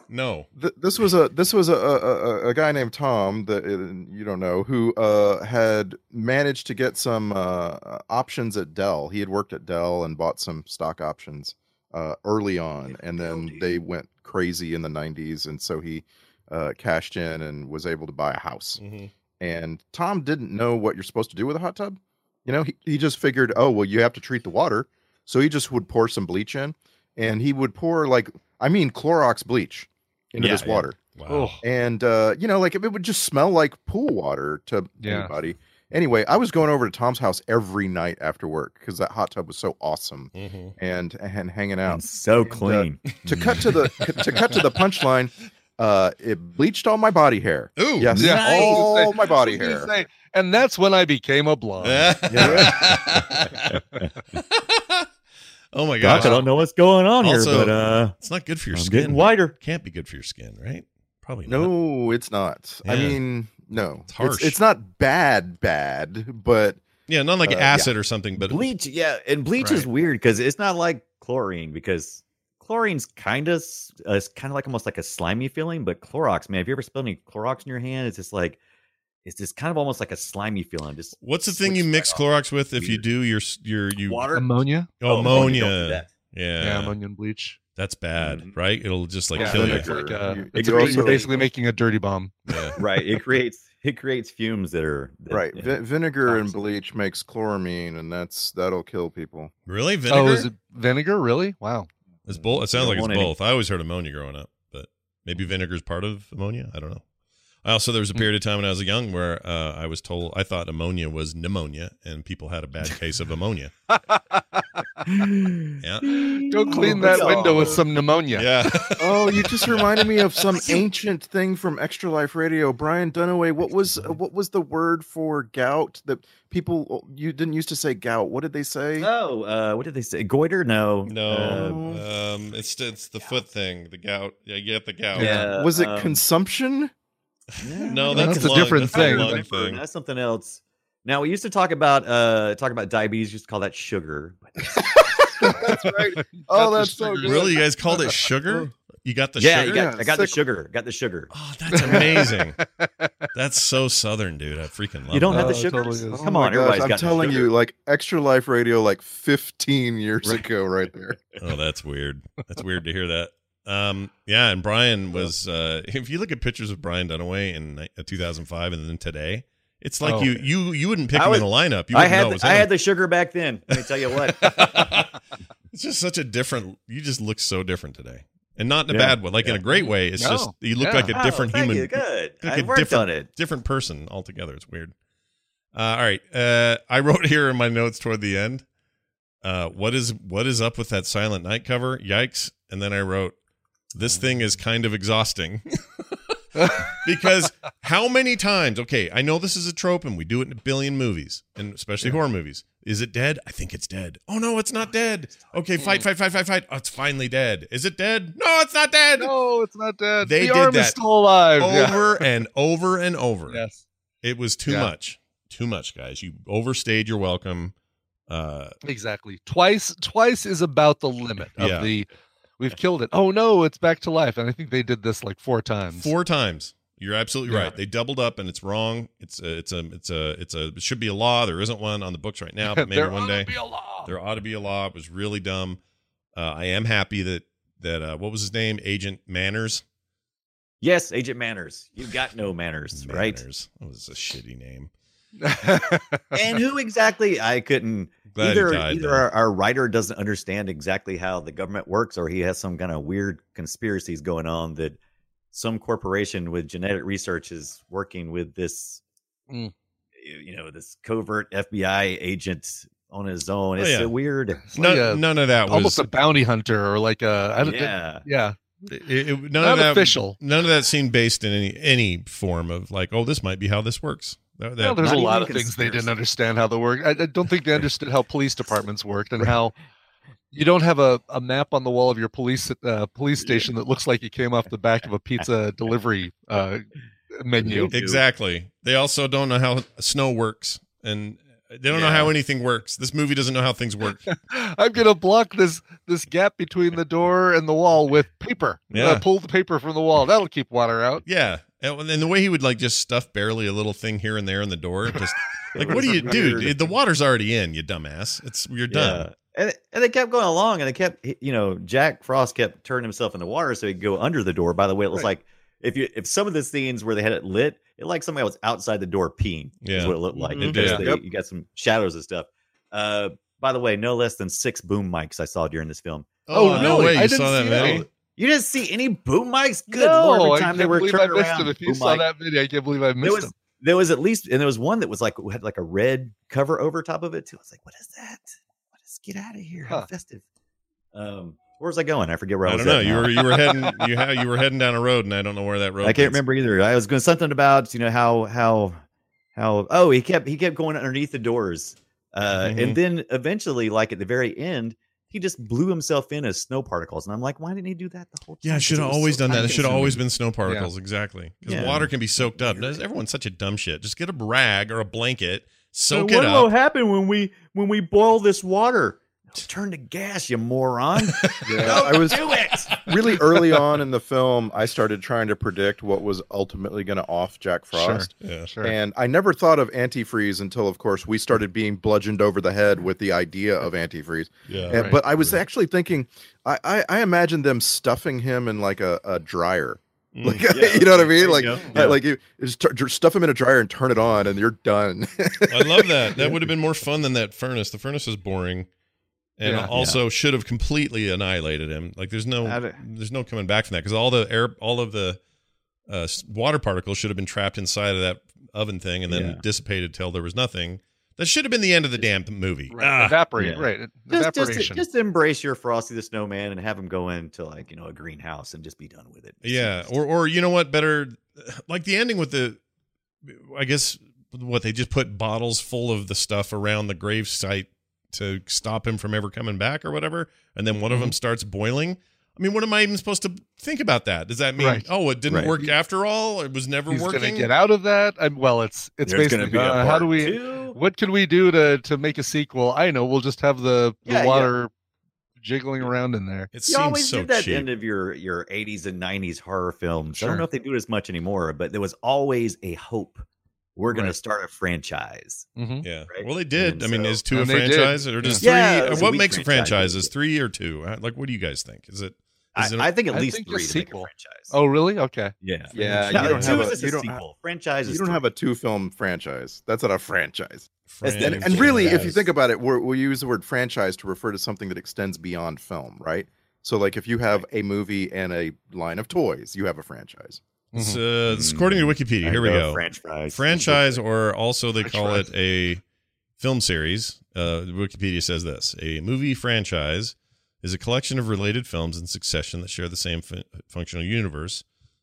No. Th- this was a this was a, a, a, a guy named Tom that uh, you don't know who uh, had managed to get some uh, options at Dell. He had worked at Dell and bought some stock options uh, early on, and then they went crazy in the nineties, and so he uh, cashed in and was able to buy a house. Mm-hmm. And Tom didn't know what you're supposed to do with a hot tub. You know, he, he just figured, oh, well, you have to treat the water. So he just would pour some bleach in, and he would pour, like, I mean, Clorox bleach into Yeah, this yeah. water. Wow. And, uh, you know, like, it would just smell like pool water to Yeah. anybody. Anyway, I was going over to Tom's house every night after work because that hot tub was so awesome Mm-hmm. and and hanging out. And so And, uh, clean. to cut to the to cut to the punchline, uh, it bleached all my body hair. Ooh. Yes, Yeah. all my body I was gonna hair. say, and that's when I became a blonde. Oh my gosh. Doc, I don't know what's going on Also, here, but uh, it's not good for your I'm skin. getting whiter. Can't be good for your skin, right? Probably not. No, it's not. I Yeah. mean, no. It's harsh. It's, not bad, bad, but Yeah, not like Uh, acid or something, but bleach. Yeah, and bleach is Right. weird because it's not like chlorine because chlorine's kind of uh, it's kind of like almost like a slimy feeling, but Clorox, man, have you ever spilled any Clorox in your hand? It's just like it's just kind of almost like a slimy feeling. Just what's the thing you switch mix right off. Clorox with if you Weird. do your your you Water. Ammonia. Oh, Oh, ammonia. ammonia, don't do that. Yeah. Yeah, ammonia and bleach. That's bad, Mhm. right? It'll just like Yeah, kill you. it's like uh, You- it's you you're also- basically making a dirty bomb. Yeah. Right. It creates it creates fumes that are that, right. yeah. Vi- vinegar and Toxic. bleach makes chloramine, and that's that'll kill people. Really? Vinegar? Oh, is it vinegar? Really? Wow. It's both. It sounds You like don't it's want any- both. I always heard ammonia growing up, but maybe vinegar's part of ammonia. I don't know. I also there was a period of time when I was young where uh, I was told I thought ammonia was pneumonia, and people had a bad case of ammonia. Yeah. Go clean that window with some pneumonia. Yeah. Oh, you just reminded me of some ancient thing from Extra Life Radio. Brian Dunaway, what was what was the word for gout that people you didn't used to say gout? What did they say? Oh, uh, what did they say? Goiter? No. No, Uh, um, it's it's the foot thing, the gout. Yeah, you get the gout. yeah. was it um, consumption? No, That's that's, a lung, different that's a thing. lung Remember, thing. That's something else. Now we used to talk about uh talk about diabetes. Used to call that sugar. That's right. Oh, that's so good. Really, you guys called it sugar? You got the yeah, sugar? you got, Yeah, I got the sick- sugar. Got the sugar. Oh, that's amazing. That's so southern, dude. I freaking love You don't that. have the Oh, it sugar. totally is. Come Oh my on, gosh, everybody's I'm got the telling sugar. you, like Extra Life Radio, like fifteen years Right. ago, right there. Oh, that's weird. That's weird to hear that. Um, yeah, and Brian was. Uh, if you look at pictures of Brian Dunaway in ni- uh, two thousand five and then today, it's like Oh. you you you wouldn't pick I him was- in a lineup. You I wouldn't know had it the, was I him. had the sugar back then. Let me tell you what. It's just such a different. You just look so different today, and not in a Yeah. bad way, like in a great way. It's No. just you look Yeah. like a Oh, different thank human. you. Good. Like I a worked different, on it. different person altogether. It's weird. Uh, all right, uh, I wrote here in my notes toward the end. Uh, what is what is up with that Silent Night cover? Yikes! And then I wrote, this thing is kind of exhausting. Because how many times? Okay, I know this is a trope, and we do it in a billion movies, and especially horror movies. Is it dead? I think it's dead. Oh no, it's not dead. Okay, fight, fight, fight, fight, fight. Oh, it's finally dead. Is it dead? No, it's not dead. No, it's not dead. They the did arm that is still alive. Yeah. Over and over and over. Yes. It was too Yeah. much. Too much, guys. You overstayed your welcome. Uh, Exactly. Twice twice is about the limit of Yeah. the we've killed it. Oh no, it's back to life. And I think they did this like four times. four times. You're absolutely Yeah. right. They doubled up, and it's wrong. It's a, it's a, it's a, it's a. It should be a law. There isn't one on the books right now, but maybe There one ought to day be a law. there ought to be a law. It was really dumb. Uh, I am happy that that uh, what was his name, Agent Manners. Yes, Agent Manners. You got no manners, right? Manners. That was a shitty name. And who exactly? I couldn't. Glad he either died, either though. our, our writer doesn't understand exactly how the government works, or he has some kind of weird conspiracies going on that some corporation with genetic research is working with this, Mm. you know, this covert F B I agent on his own. Oh, It's yeah. so weird. It's No, like a- none of that was almost a bounty hunter or like a I don't, Yeah. yeah. It, it, none Not of that, official. None of that seemed based in any any form of like, oh, this might be how this works. That, that- Well, there's a Not lot even of things they didn't conspiracy. understand how they work. I, I don't think they understood how police departments worked and how you don't have a, a map on the wall of your police uh, police station that looks like it came off the back of a pizza delivery uh, menu. exactly. They also don't know how snow works, and They don't yeah. know how anything works. This movie doesn't know how things work. I'm gonna block this this gap between the door and the wall with paper. Yeah, uh, pull the paper from the wall. That'll keep water out. Yeah, and, and the way he would like just stuff barely a little thing here and there in the door, just like what do you do? The water's already in, you dumbass. It's you're done. Yeah. And and they kept going along, and they kept you know Jack Frost kept turning himself in the water so he could go under the door. By the way, it was right. like if you if some of the scenes where they had it lit. It like somebody was outside the door peeing. Yeah, is what it looked like. Mm-hmm. Because yeah. they, yep. you got some shadows and stuff. Uh, by the way, no less than six boom mics I saw during this film. Oh, oh no really? way! You I saw that video? You didn't see any boom mics? Good no, Lord! Every I time can't they were believe turning I missed around, them. If you saw mic. that video, I can't believe I missed there was, them. There was at least, and there was one that was like had like a red cover over top of it too. I was like, "What is that? What is? Get out of here! How huh. festive!" Um. Where was I going? I forget where I, I was. don't know. At you now. were you were heading you ha- you were heading down a road, and I don't know where that road. I can't is. remember either. I was going something about you know how how how oh he kept he kept going underneath the doors, uh, mm-hmm. and then eventually, like at the very end, he just blew himself in as snow particles, and I'm like, why didn't he do that the whole time? Yeah, should have always so done that. It should have always been snow particles, yeah. exactly. Because yeah. water can be soaked up. Everyone's such a dumb shit. Just get a rag or a blanket, soak so it up. What will happen when we when we boil this water? Turn to gas, you moron. Yeah, Don't I was do it. Really early on in the film, I started trying to predict what was ultimately going to off Jack Frost. Sure. Yeah, sure. And I never thought of antifreeze until, of course, we started being bludgeoned over the head with the idea of antifreeze. Yeah, and, right, but I was right. actually thinking, I, I, I imagined them stuffing him in like a, a dryer. Like, yeah, you know what I mean? Like, yeah. like you just t- stuff him in a dryer and turn it on, and you're done. I love that. That would have been more fun than that furnace. The furnace is boring. And yeah, also yeah. should have completely annihilated him. Like there's no, there's no coming back from that because all the air, all of the uh, water particles should have been trapped inside of that oven thing and then yeah. dissipated till there was nothing. That should have been the end of the damn movie. Right. Ah. Evaporate, yeah. right? Just, Evaporation. Just, just embrace your Frosty the Snowman and have him go into like you know a greenhouse and just be done with it. Yeah, or or you know what? Better like the ending with the, I guess what they just put bottles full of the stuff around the grave site to stop him from ever coming back or whatever, and then one mm-hmm. of them starts boiling. I mean, what am I even supposed to think about that? Does that mean, right. oh, it didn't right. work after all? It was never He's working? He's going to get out of that? I'm, well, it's it's There's basically, be uh, how do we, two? what can we do to, to make a sequel? I know, we'll just have the, the yeah, water yeah. jiggling around in there. It you seems always so did that cheap. end of your, your eighties and nineties horror films. Sure. I don't know if they do it as much anymore, but there was always a hope. We're going Right. to start a franchise. Mm-hmm. Yeah. Right? Well, they did. And I mean, so- is two a And they did. franchise or just Yeah. three? Yeah, it's a what weak makes a franchise. franchise? Is three or two? Like, what do you guys think? Is it? Is it I, I think at I least think a three to make a sequel. franchise. Oh, really? Okay. yeah. Yeah, No, you don't two have is a- just you a don't sequel. Franchise is You don't three. have a two-film franchise. That's not a franchise. And, franchise? and really, if you think about it, we're, we use the word franchise to refer to something that extends beyond film, right? So, like, if you have a movie and a line of toys, you have a franchise. It's, uh, it's according to Wikipedia. I Here we know, go. French fries. Franchise, or also they French call fries. it a film series. Uh, Wikipedia says this: a movie franchise is a collection of related films in succession that share the same fun- functional universe,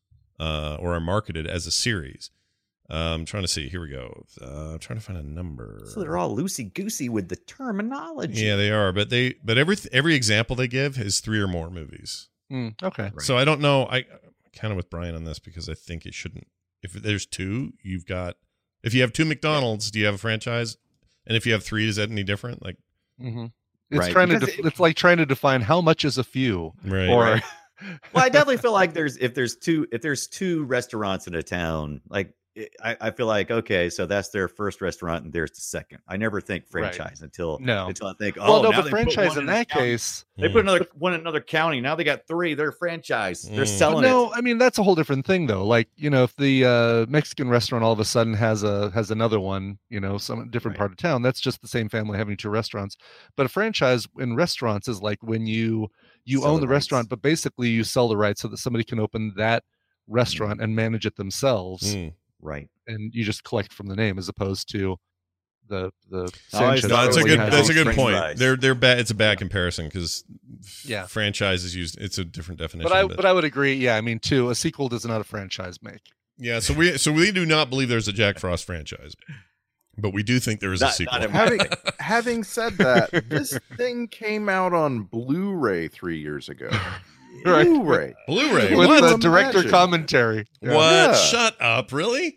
uh, or are marketed as a series. Uh, I'm trying to see. Here we go. Uh, I'm trying to find a number. So they're all loosey goosey with the terminology. Yeah, they are. But they, but every every example they give is three or more movies. Mm, okay. Right. So I don't know. I kind of with Brian on this because I think it shouldn't. If there's two, you've got. If you have two McDonald's, do you have a franchise? And if you have three, is that any different? Like, Mm-hmm. It's Right, trying to. because Def- it- it's like trying to define how much is a few, right? or right. Well, I definitely feel like there's if there's two if there's two restaurants in a town, like it, I, I feel like okay, so that's their first restaurant and there's the second. I never think Right. franchise until No. until I think oh well, no, now but they put franchise one in a that county. case. They put another one in another county. Now they got three. They're franchise. They're Mm. selling But no, it. I mean that's a whole different thing though. Like, you know, if the uh, Mexican restaurant all of a sudden has a has another one, you know, some different Right. part of town, that's just the same family having two restaurants. But a franchise in restaurants is like when you you Sell own the the rights. restaurant, but basically you sell the rights so that somebody can open that restaurant and manage it themselves, Mm. Right. and you just collect from the name as opposed to the the I always Sanchez No, that's a Really good. has That's a those good French point. fries. They're they're bad. It's a bad comparison because Yeah. franchise is used. It's a different definition. But I of it. but I would agree. Yeah, I mean, too, a sequel does not a franchise make. yeah. So we so we do not believe there's a Jack Frost franchise, but we do think there is a Not- sequel. not in- having having said that, this thing came out on Blu-ray three years ago. Right. Blu-ray. Blu-ray. With What? the director Imagine. commentary. Yeah. What? Yeah. Shut up! Really?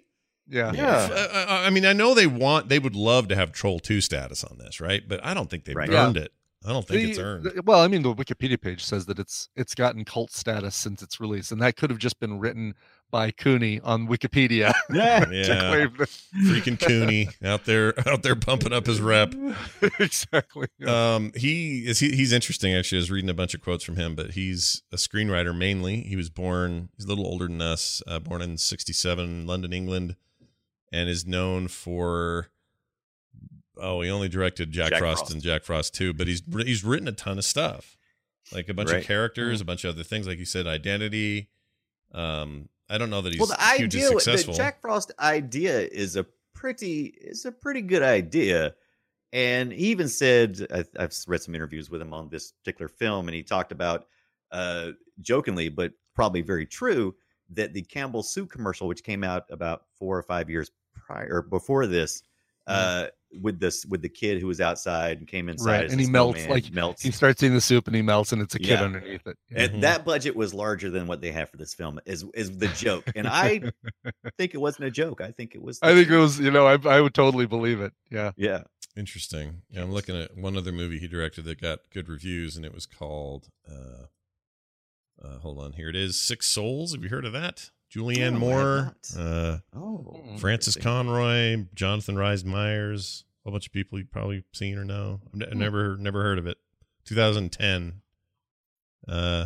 Yeah. yeah. I, I mean, I know they want, they would love to have Troll two status on this, right? But I don't think they've Right. earned Yeah. it. I don't think The- it's earned. the- well, I mean, the Wikipedia page says that it's it's gotten cult status since its release, and that could have just been written by Cooney on Wikipedia. Yeah. to claim that- Freaking Cooney out there, out there pumping up his rep. exactly. Yeah. Um, he is he, he's interesting actually. I was reading a bunch of quotes from him, but he's a screenwriter mainly. He was born, he's a little older than us, uh, born in sixty-seven, London, England, and is known for, oh, he only directed Jack, Jack Frost, Frost. and Jack Frost too, but he's he's written a ton of stuff, like a bunch Right. of characters, a bunch of other things, like you said, Identity. Um, I don't know that he's well, the hugely idea, the successful. Jack Frost idea is a pretty, is a pretty good idea. And he even said, I, I've read some interviews with him on this particular film, and he talked about, uh, jokingly, but probably very true, that the Campbell Soup commercial, which came out about four or five years prior, or before this, uh, with this, with the kid who was outside and came inside, Right, as and a he melts snowman, like melts. he starts eating the soup and he melts, and it's a kid Yeah. underneath it. And Mhm. that budget was larger than what they have for this film. Is is the joke? And I think it wasn't a joke. I think it was. I think it was, you know, I I would totally believe it. Yeah. Yeah. Interesting. Yeah, I'm looking at one other movie he directed that got good reviews, and it was called. Uh, uh, hold on, here it is. Six Souls. Have you heard of that? Julianne No, I have Moore, not. uh, Oh, Francis interesting. Conroy, Jonathan Rhys Meyers. A whole bunch of people you've probably seen or know. I've, ne- I've never never heard of it. twenty ten. Uh,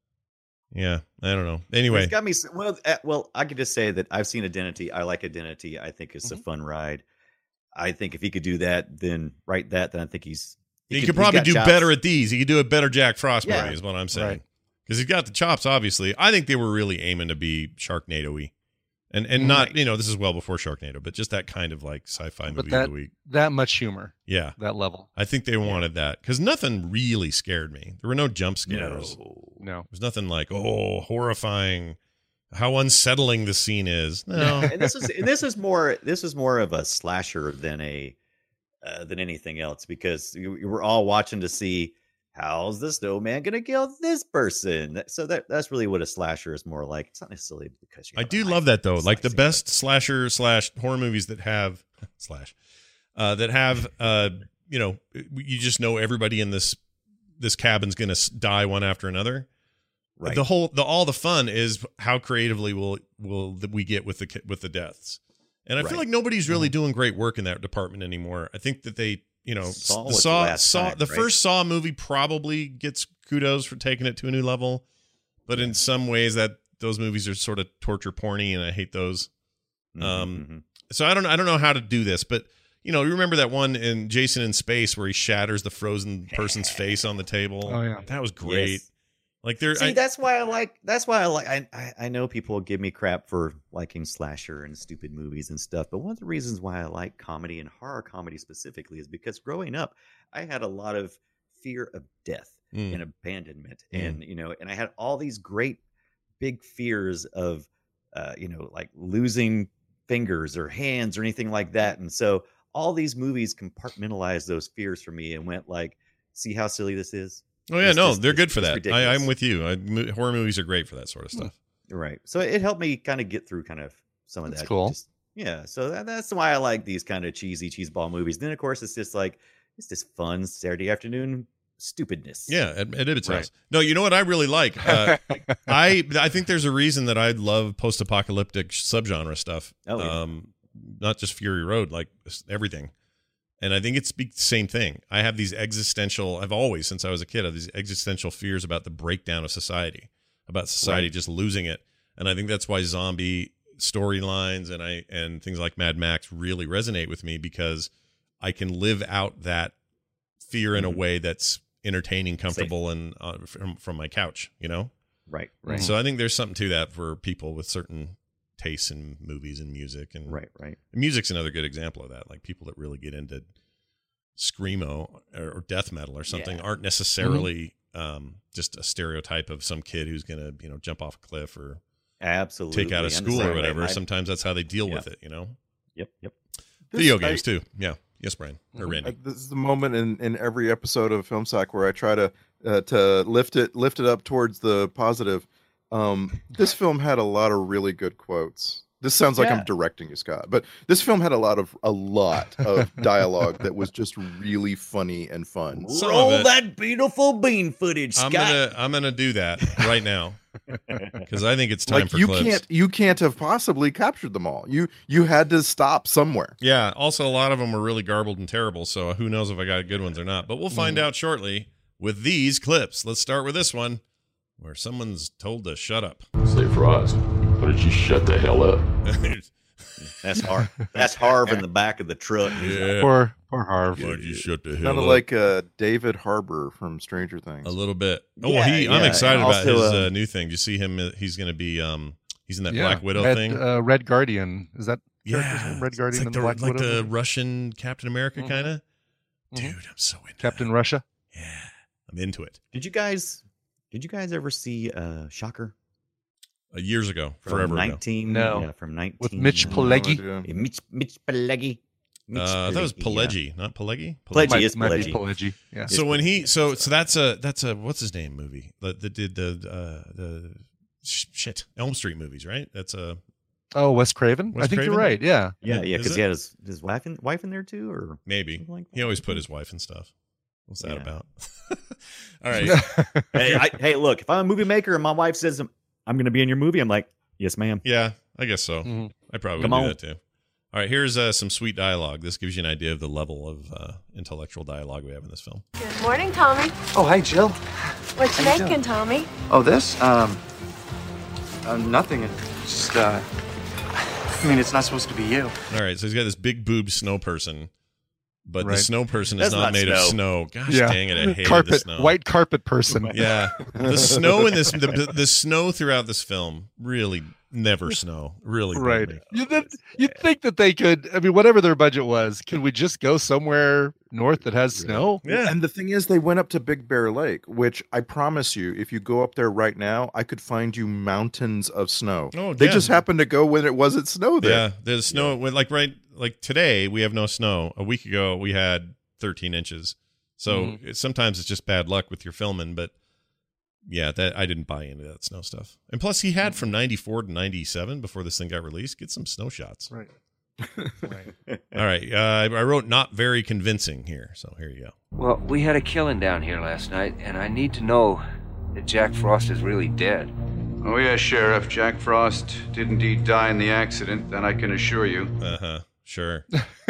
yeah, I don't know. Anyway, It's got me. s- Well, uh, well, I could just say that I've seen Identity. I like Identity. I think it's a fun ride. I think if he could do that, then write that, then I think he's. he, could- could he's probably got do chops. better at these. He could do a better Jack Frost Yeah. movie, is what I'm saying. Right. Because he's got the chops, obviously. I think they were really aiming to be Sharknado-y. And and not, Right. you know, this is well before Sharknado, but just that kind of like sci-fi But movie that of the week. that much humor, Yeah. that level. I think they wanted that. Because nothing really scared me. There were no jump No. scares. No. There's nothing like, oh, horrifying, how unsettling the scene is. No. and this is and this is more this is more of a slasher than a uh, than anything else, because you, you were all watching to see how's the snowman gonna kill this person. So that that's really what a slasher is more like. It's not necessarily because you I have a do knife love that though. and Like the slicing, best slasher slash horror movies that have slash uh, that have uh, you know, you just know everybody in this this cabin's gonna s- die one after another. but- right. The whole the all the fun is how creatively will will that we get with the ki- with the deaths. And I feel Right. like nobody's really doing great work in that department anymore. I think that they, you know, Saw the was the Saw last Saw time, the right? first Saw movie probably gets kudos for taking it to a new level, but in some ways that those movies are sort of torture porny, and I hate those. Mhm, um, mhm. So I don't I don't know how to do this, but you know, you remember that one in Jason in Space where he shatters the frozen person's face on the table? Oh, yeah. That was great. Yes. Like there, See, I, that's why I like. That's why I like. I, I I know people give me crap for liking slasher and stupid movies and stuff, but one of the reasons why I like comedy and horror comedy specifically is because growing up, I had a lot of fear of death Mm. and abandonment, Mm. and you know, and I had all these great big fears of, uh, you know, like losing fingers or hands or anything like that, and so all these movies compartmentalized those fears for me and went like, see how silly this is. oh yeah, It's no, just- they're it's- good for it's that. I, ridiculous. I'm with you. I, mo- horror movies are great for that sort of stuff. Right. So it helped me kind of get through kind of some of That's that. cool. Just, yeah. So that, that's why I like these kind of cheesy cheeseball movies. Then of course it's just like it's just fun Saturday afternoon stupidness. Yeah, at, at Ibbot's Right. house. No, you know what I really like? Uh, I I think there's a reason that I love post-apocalyptic subgenre stuff. Oh, yeah. Um, not just Fury Road, like everything. And I think it's the same thing. I have these existential, I've always, since I was a kid, I have these existential fears about the breakdown of society, about society Right. just losing it. And I think that's why zombie storylines and I and things like Mad Max really resonate with me, because I can live out that fear in Mhm. a way that's entertaining, comfortable, and uh, from, from my couch, you know? Right. Right. So I think there's something to that for people with certain tastes in movies and music, and Right. Right. music's another good example of that. Like people that really get into screamo or, or death metal or something Yeah. aren't necessarily um, just a stereotype of some kid who's gonna, you know, jump off a cliff or Absolutely. take out of I'm the school same or way. whatever. My- Sometimes that's how they deal Yeah. with it, you know. Yep. Yep. Video This- games I- too. Yeah. Yes, Brian or Randy. Uh, this is the moment in, in every episode of Film Sack where I try to uh, to lift it lift it up towards the positive. Um, this film had a lot of really good quotes. This sounds like Yeah. I'm directing you, Scott. But this film had a lot of a lot of dialogue that was just really funny and fun. Some Roll of it- that beautiful bean footage, Scott. I'm gonna I'm gonna do that right now because I think it's time Like for you clips. can't you can't have possibly captured them all. You you had to stop somewhere. Yeah. Also, a lot of them were really garbled and terrible. So who knows if I got good ones or not? But we'll find Mm-hmm. out shortly with these clips. Let's start with this one, where someone's told to shut up. Say, Frost, why don't you shut the hell up? That's Harv. That's Harv in the back of the truck. Yeah. Poor, poor Harv. Why don't you shut the hell Kind of up? like uh, David Harbour from Stranger Things. A little bit. Oh, Yeah, he. I'm yeah, excited and about also, his uh, uh, new thing. Do you see him? uh, He's going to be. Um, he's in that Yeah, Black Widow Red, thing. Uh, Red Guardian. Is that character's Yeah, name? Red It's Guardian like and the, the Black like Widow? the Russian Captain America Mhm. kind of. Mhm. Dude, I'm so into Captain that. Russia. Yeah, I'm into it. Did you guys? Did you guys ever see uh, Shocker? Uh, years ago, From forever ago. nineteen. No. Yeah, from nineteen. With Mitch uh, Pileggi. No idea. yeah, Mitch Mitch Pileggi. Mitch Uh, that was Pileggi, yeah. Pileggi, not Pileggi. Pileggi. Might- is might be Pileggi. Pileggi. Yeah. So when he, so so that's a that's a what's his name movie that, that did the uh, the sh- shit Elm Street movies, right? That's a Oh, Wes Craven. Wes I think Craven? you're right. Yeah. Yeah, yeah, Is because it? he had his, his wife in wife in there too, or maybe. something like that. He always put his wife and stuff. What's that Yeah. about? All right. hey, I, hey, look, if I'm a movie maker and my wife says I'm, I'm going to be in your movie, I'm like, yes, ma'am. Yeah, I guess so. Mhm. I probably Come would do on. that too. All right, here's uh, some sweet dialogue. This gives you an idea of the level of uh, intellectual dialogue we have in this film. Good morning, Tommy. Oh, hey, Jill. What you How you making, doing? Tommy? Oh, this? Um, uh, nothing. It's just, uh, I mean, it's not supposed to be you. All right, so he's got this big boob snow person, but the Right. snow person is That's not not made of snow. snow. Gosh Yeah. dang it, I hated the Carpet, snow. white carpet person. Yeah, the snow in this, the, the, the snow throughout this film really never snow. Really, Right. didn't You would you'd think that they could. I mean, whatever their budget was, could we just go somewhere north that has snow? Yeah. And the thing is, they went up to Big Bear Lake, which I promise you, if you go up there right now, I could find you mountains of snow. Oh, they yeah. just happened to go when it wasn't snow there. Yeah, there's snow. when- Like right, like today we have no snow. A week ago we had thirteen inches. So Mhm. it, sometimes it's just bad luck with your filming. But yeah, that I didn't buy into that snow stuff. And plus, he had from ninety-four to ninety-seven before this thing got released. Get some snow shots. Right. All right, uh, I I wrote not very convincing here. So here you go. Well, we had a killing down here last night, and I need to know that Jack Frost is really dead. Oh, yes, Sheriff. Jack Frost did indeed die in the accident, that I can assure you. Uh huh. Sure.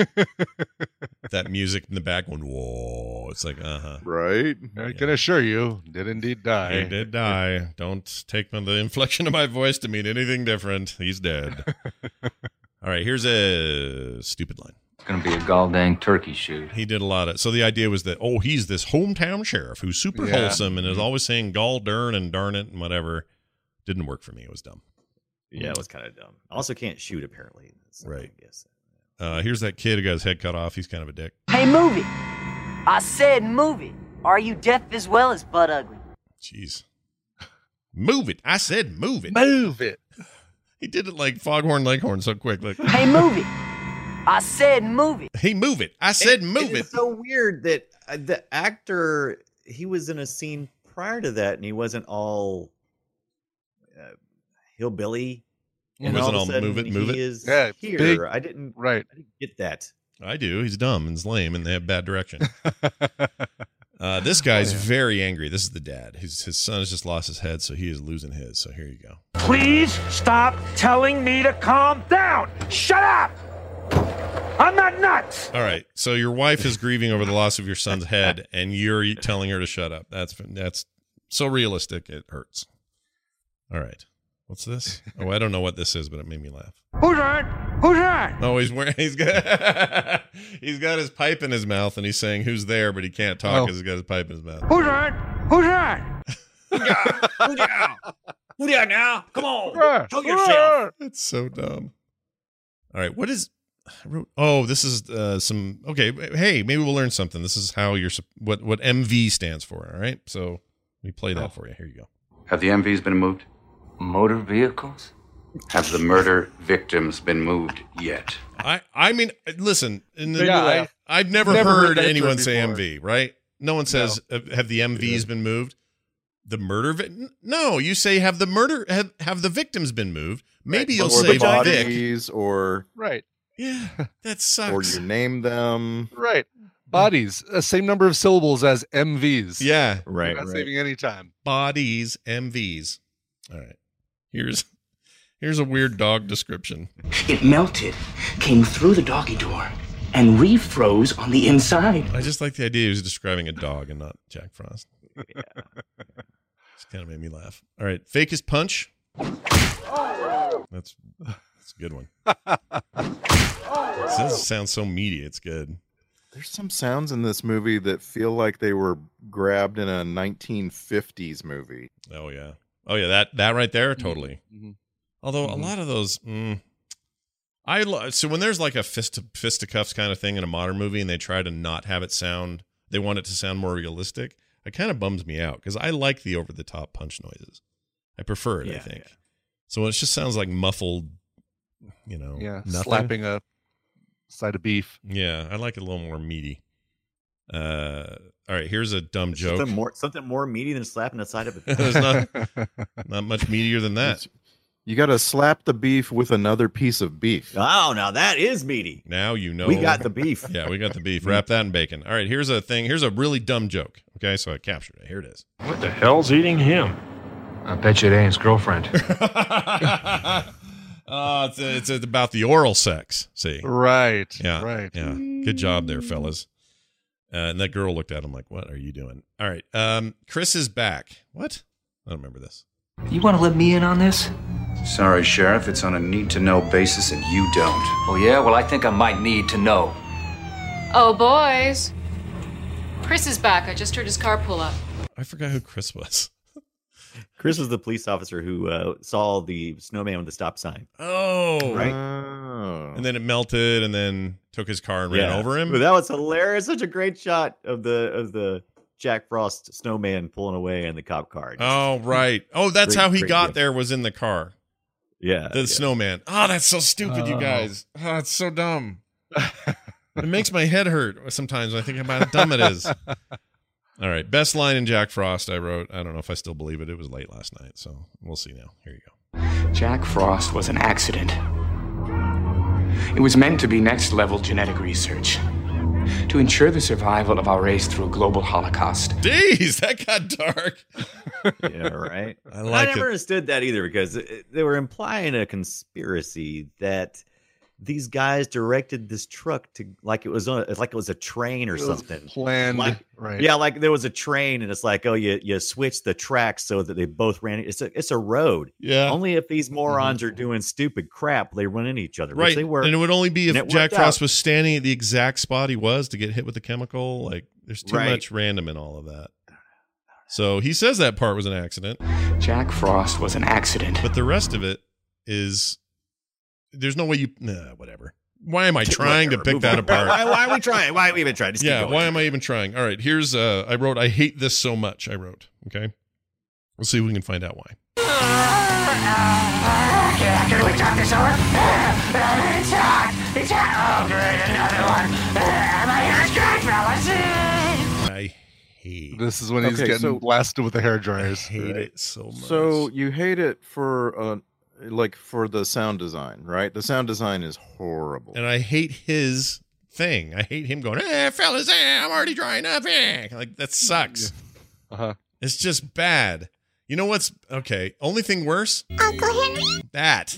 That music in the back going, whoa. It's like, uh huh. Right? I can assure you, did indeed die. He did die. Don't take the inflection of my voice to mean anything different. He's dead. All right, here's a stupid line. It's going to be a goddamn turkey shoot. He did a lot of. So the idea was that, oh, he's this hometown sheriff who's super Yeah. wholesome and is always saying gall darn and darn it and whatever. Didn't work for me. It was dumb. Yeah, it was kind of dumb. Also, can't shoot apparently. So Right. I guess. Uh, here's that kid who got his head cut off. He's kind of a dick. Hey, move it. I said move it. Are you deaf as well as butt ugly? Jeez. Move it. I said move it. Move it. He did it like Foghorn Leghorn so quick. Like, Hey, move it. I said move it. hey, move it. I said move it it. is so weird that uh, the actor, he was in a scene prior to that, and he wasn't all uh, hillbilly. He And wasn't all, all of a move sudden it, move he it? Is Yeah, here. big- I didn't. Right. I didn't get that. I do. He's dumb and he's lame, and they have bad direction. Uh, this guy's very angry. This is the dad. His his son has just lost his head, so he is losing his. So here you go. Please stop telling me to calm down. Shut up. I'm not nuts. All right. So your wife is grieving over the loss of your son's head, and you're telling her to shut up. That's that's so realistic it hurts. All right. What's this? Oh, I don't know what this is, but it made me laugh. Who's that? Who's that? Oh, he's wearing he's got he's got his pipe in his mouth, and he's saying who's there, but he can't talk Oh. because he's got his pipe in his mouth. Who's that? Who's that? Who down? Who down now? Come on. Show yourself. It's so dumb. All right, what is? I wrote, oh, this is uh, some. Okay, hey, maybe we'll learn something. This is how you're sup- what what M V stands for. All right, so let me play that for you. Here you go. Have the M Vs been moved? Motor vehicles? Have the murder victims been moved yet? I I mean, listen. In the, Yeah, I, I- I've never, never heard heard that anyone term say before. M V. Right? No one says, "Have the M Vs been moved?" The murder vi- No, you say have the murder have, have the victims been moved? Maybe Right. you'll or say the bodies, Vic. or Right. Yeah, that sucks. or you name them. Right. Bodies, uh, same number of syllables as M Vs. Yeah. Right. You're not right. saving any time. Bodies, M Vs. All right. Here's here's a weird dog description. It melted, came through the doggy door, and refroze on the inside. I just like the idea he was describing a dog and not Jack Frost. Yeah. Just kind of made me laugh. All right. Fakest punch. That's that's a good one. This sounds so meaty. It's good. There's some sounds in this movie that feel like they were grabbed in a nineteen fifties movie. Oh yeah. Oh yeah. That that right there, totally. Mm-hmm. Although Mm-hmm. a lot of those, mm, I lo- so when there's like a fist fisticuffs kind of thing in a modern movie, and they try to not have it sound, they want it to sound more realistic. It kind of bums me out because I like the over the top punch noises. I prefer it. Yeah, I think. yeah. So when it just sounds like muffled, you know, Yeah. nothing. Slapping a side of beef. Yeah, I like it a little more meaty. Uh, all right, here's a dumb joke. Something more, something more meaty than slapping the side of it. There's not not much meatier than that. You got to slap the beef with another piece of beef. Oh, now that is meaty. Now you know We got the beef. Yeah, we got the beef. Wrap that in bacon. All right, here's a thing. Here's a really dumb joke. Okay, so I captured it. Here it is. What the hell's eating him? I bet you it ain't his girlfriend. Oh, it's, it's about the oral sex. See, Right. yeah, Right. yeah. Good job there, fellas. Uh, and that girl looked at him like, "What are you doing?" All right, um, Chris is back. What? I don't remember this. You want to let me in on this? Sorry, Sheriff. It's on a need-to-know basis, and you don't. Oh, yeah? Well, I think I might need to know. Oh, boys. Chris is back. I just heard his car pull up. I forgot who Chris was. Chris was the police officer who uh, saw the snowman with the stop sign. Oh, Right. Oh. And then it melted, and then took his car and ran over him. But that was hilarious. Such a great shot of the of the Jack Frost snowman pulling away in the cop car. Oh, right. Oh, that's Great- how he great got gift. there, was in the car. Yeah. The yeah. snowman. Oh, that's so stupid, you Oh. guys. Oh, it's so dumb. It makes my head hurt sometimes when I think about how dumb it is. All right. Best line in Jack Frost I wrote. I don't know if I still believe it. It was late last night, so we'll see now. Here you go. Jack Frost was an accident. It was meant to be next-level genetic research to ensure the survival of our race through a global holocaust. Jeez, that got dark. Yeah, right. I I like never it. understood that either because it, they were implying a conspiracy that these guys directed this truck to like it was on like it was a train or It was something. planned, Like- right. Yeah, like there was a train and it's like, oh, you you switch the tracks so that they both ran. It's a it's a road. Yeah. Only if these morons are doing stupid crap, they run into each other. Which Right. they were. And it would only be And if it Jack worked Frost out. was standing at the exact spot he was to get hit with the chemical. Like, there's too Right. much random in all of that. So he says that part was an accident, Jack Frost was an accident. but the rest of it is there's no way you nah, whatever. Why am I trying to Whatever, pick move that on. apart? Why, why are we trying? Why are we even trying? Just keep Yeah, going. why am I even trying? All right, here's uh I wrote I hate this so much. I wrote, okay? We'll see if we can find out why. Can we talk this over? It's hot. It's hot. Oh, great, another one. My hair's good, fellas. I hate This is when he's Okay, getting so- blasted with the hair dryers. hate it so much. So you hate it for uh, like for the sound design, right? The sound design is horrible. And I hate his thing. I hate him going, "Eh, fellas, eh, I'm already drying up." Eh. Like, that sucks. Uh-huh. It's just bad. You know what's okay? Only thing worse? Uncle Henry? That.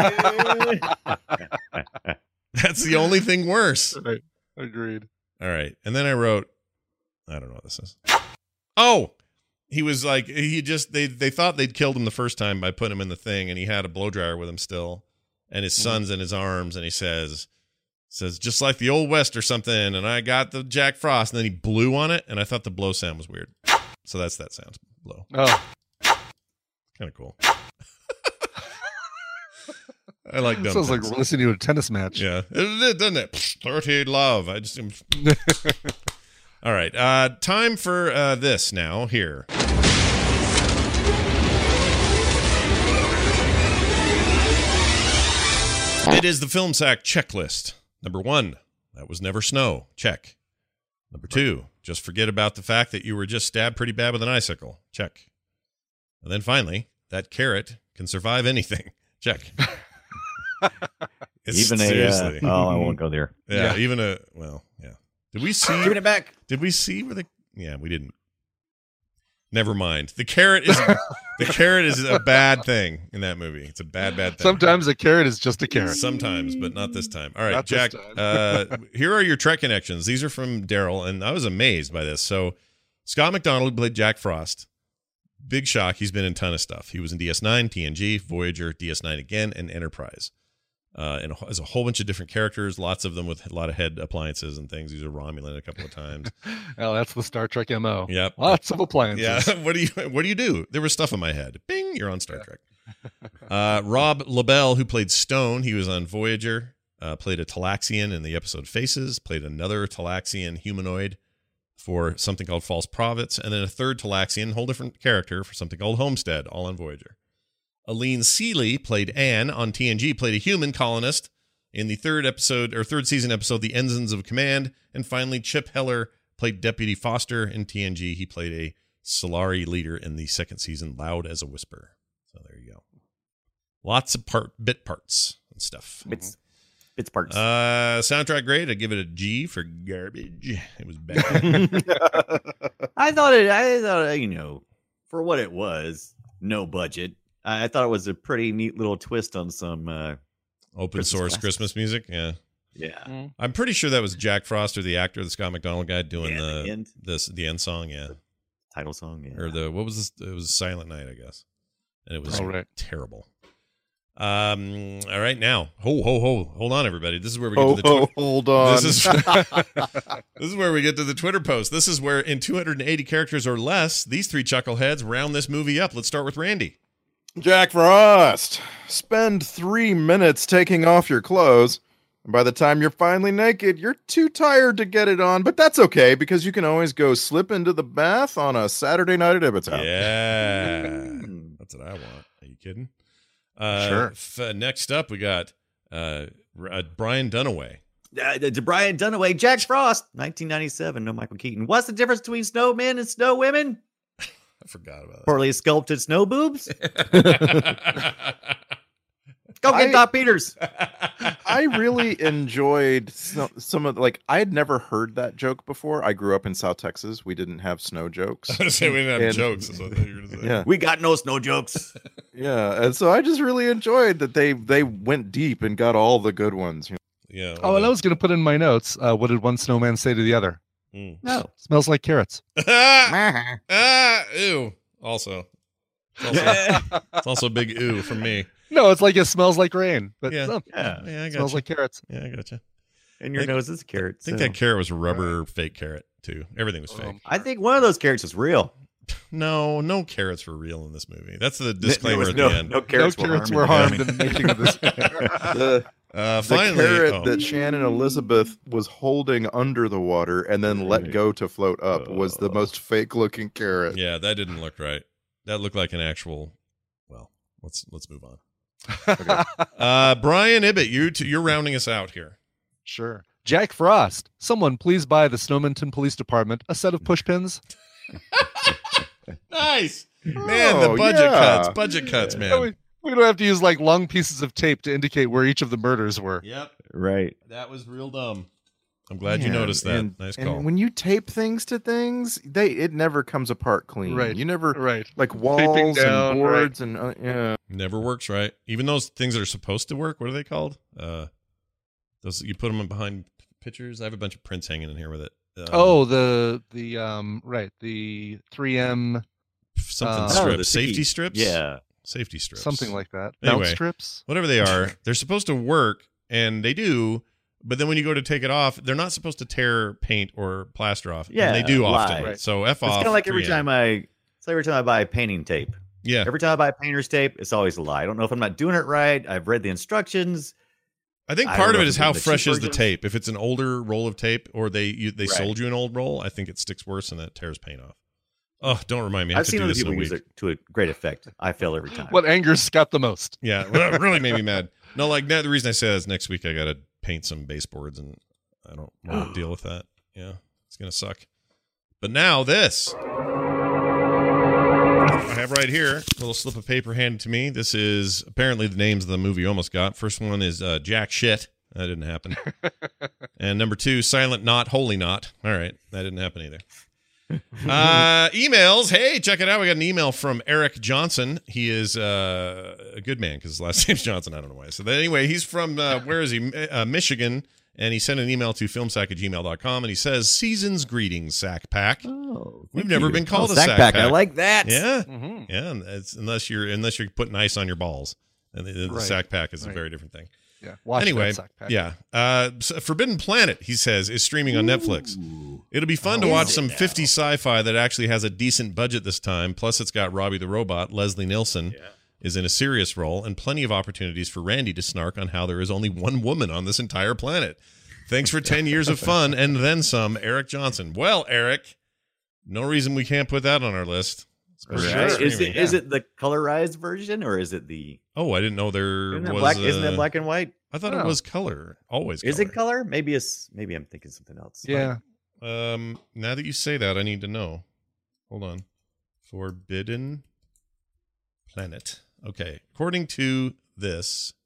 That's the only thing worse. Right. Agreed. All right. And then I wrote, I don't know what this is. Oh, he was like, he just, they they thought they'd killed him the first time by putting him in the thing, and he had a blow dryer with him still, and his son's in his arms, and he says, says, just like the old West or something, and I got the Jack Frost, and then he blew on it, and I thought the blow sound was weird. So that's that sound, blow. Oh. Kind of cool. I like dumb Sounds like things. we're listening to a tennis match. Yeah, it did, doesn't it? thirty love. I just. All right, uh, time for uh, this now. Here. It is the Film Sack checklist. Number one, that was never snow. Check. Number two, just forget about the fact that you were just stabbed pretty bad with an icicle. Check. And then finally, that carrot can survive anything. Check. It's Even a, seriously. uh, oh, I won't go there. Yeah, Yeah. even a, well, yeah. Did we see? Giving it back. Did we see where the, yeah, we didn't. Never mind. The carrot is, the carrot is a bad thing in that movie. It's a bad, bad thing. Sometimes a carrot is just a carrot. Sometimes, but not this time. All right, Not this Jack, time. uh, here are your Trek connections. These are from Daryl, and I was amazed by this. So, Scott McDonald played Jack Frost. Big shock. He's been in a ton of stuff. He was in D S nine, T N G, Voyager, D S nine again, and Enterprise. Uh, and as a whole bunch of different characters, lots of them with a lot of head appliances and things. He's a Romulan a couple of times. Well, that's the Star Trek M O. Yep. Lots of appliances. Yeah. What do you What do you do? There was stuff in my head. Bing. You're on Star Trek. Uh, Rob LaBelle, who played Stone, he was on Voyager. Uh, played a Talaxian in the episode Faces. Played another Talaxian humanoid for something called False Prophets, and then a third Talaxian, whole different character for something called Homestead, all on Voyager. Aline Seeley played Anne on T N G, played a human colonist in the third episode or third season episode, The Ensigns of Command. And finally, Chip Heller played Deputy Foster in T N G. He played a Solari leader in the second season, Loud as a Whisper. So there you go. Lots of part bit parts and stuff. Bits, bits parts. Uh, soundtrack grade. I give it a G for garbage. It was bad. I thought it. I thought you know, for what it was, no budget. I thought it was a pretty neat little twist on some uh, Open Christmas source classics. Christmas music. Yeah. Yeah. Mm. I'm pretty sure that was Jack Frost or the actor, the Scott McDonald guy, doing Yeah, the the end. this the end song. Yeah. Title song. Yeah. Or the what was this? It was Silent Night, I guess. And it was Oh, right. terrible. Um. All right, now, ho ho ho, hold on, everybody. This is where we get Ho, to the ho, Twi- hold on. This is this is where we get to the Twitter post. This is where, in two hundred eighty characters or less, these three chuckleheads round this movie up. Let's start with Randy. Jack Frost, spend three minutes taking off your clothes. And by the time you're finally naked, you're too tired to get it on. But that's okay, because you can always go slip into the bath on a Saturday night at Ibbottown. Yeah, that's what I want. Are you kidding? Uh, Sure. F- next up, we got uh, R- uh, Brian Dunaway. Uh, to Brian Dunaway, Jack Frost, nineteen ninety-seven. No Michael Keaton. What's the difference between snowmen and snow women? I forgot about that. Poorly sculpted snow boobs. Go get I- Doc Peters. I really enjoyed some, some of like I had never heard that joke before. I grew up in South Texas. We didn't have snow jokes. I was gonna say we didn't have And- jokes. Is what I thought you were gonna say. Yeah, We got no snow jokes. yeah, and so I just really enjoyed that they they went deep and got all the good ones. You know? Yeah. Oh, and I was going to put in my notes. Uh, what did one snowman say to the other? Mm. No. Smells like carrots. ah, ah, ew. Also, it's also, it's also a big ew from me. No, it's like it smells like rain, but Yeah. no, Yeah. Yeah, I got smells like carrots. Yeah, I gotcha. And your I think- nose is a carrot. I think so- that carrot was a rubber fake carrot too. Everything was fake. Um, I think one of those carrots was real. No, no carrots were real in this movie. That's the There disclaimer was at no, the end. no carrots, no carrots were were harmed. harmed in the making of this. The, Uh, the finally, carrot oh. that Shannon Elizabeth was holding under the water and then let go to float up was the most fake looking carrot. yeah, that didn't look right. That looked like an actual. Well, let's let's move on. uh, Brian Ibbett, you t- you're rounding us out here. Sure. Jack Frost. Someone please buy the Snowminton Police Department a set of push pins. Nice, man. The Oh, budget yeah. cuts, budget cuts, man. Yeah, we, we don't have to use like long pieces of tape to indicate where each of the murders were. Yep, Right. that was real dumb. I'm glad you Man, noticed that. And, nice and call. when you tape things to things, they it never comes apart clean. Right. You never Right. like walls down, and boards and uh, yeah. Never works right. Even those things that are supposed to work. What are they called? Uh, those you put them in behind pictures. I have a bunch of prints hanging in here with it. Um, Oh, the the um right the three M something uh, strips, Oh, the safety sticky- ft- strips. Yeah. safety strips, something like that. Anyway. Mount strips. whatever they are. They're supposed to work, and they do. But then when you go to take it off, they're not supposed to tear paint or plaster off. Yeah, and they do often. lie. Right. So f It's off. kind of like every three M. time I, it's like every time I buy painting tape. Yeah, Every time I buy painter's tape, it's always a lie. I don't know if I'm not doing it right. I've read the instructions. I think I part don't of know it if is it's how the fresh cheap is the versions. tape. If it's an older roll of tape, or they you, they Right. sold you an old roll, I think it sticks worse and that tears paint off. Oh, don't remind me. I have I've to seen do other this in a people use week. it to a great effect. I fail every time. What angers Scott the most? Yeah, well, it really made me mad. No, like now, the reason I say that is next week I got to paint some baseboards, and I don't want to deal with that. Yeah, it's gonna suck. But now this. I have right here a little slip of paper handed to me. This is apparently the names of the movie you almost got. First one is uh, Jack Shit. That didn't happen. And number two, Silent Knot, Holy Knot. All right, that didn't happen either. Uh, emails. Hey, check it out. We got an email from Eric Johnson. He is uh, a good man because his last name's Johnson. I don't know why. So anyway, he's from, uh, where is he? Uh, Michigan. And he sent an email to filmsack at gmail dot com, and he says, season's greetings, Sack Pack. Oh, We've never you. been called oh, a Sack, Sack Pack. Pack. I like that. Yeah, Mm-hmm. yeah. And it's, unless you're unless you're putting ice on your balls, and the, the Right. Sack Pack is Right. a very different thing. Yeah. Watch anyway, that Sack Pack. yeah. Uh, so Forbidden Planet, he says, is streaming on Netflix. It'll be fun to watch some fifties sci-fi that actually has a decent budget this time. Plus, it's got Robbie the Robot. Leslie Nielsen is in a serious role, and plenty of opportunities for Randy to snark on how there is only one woman on this entire planet. Thanks for ten years of fun and then some, Eric Johnson. Well, Eric, no reason we can't put that on our list. Right. Is it is it the colorized version or is it the? Oh, I didn't know there Isn't that was. black? uh, Isn't that black and white? I thought Oh. it was color. Always. Is color. it color? Maybe it's maybe I'm thinking something else. Yeah. Um. Now that you say that, I need to know. Hold on. Forbidden Planet. Okay. According to this.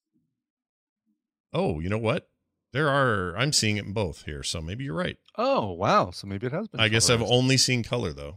Oh, you know what? There are. I'm seeing it in both here, so maybe you're right. Oh, wow. So maybe it has been. I guess I've colorized. only seen color though,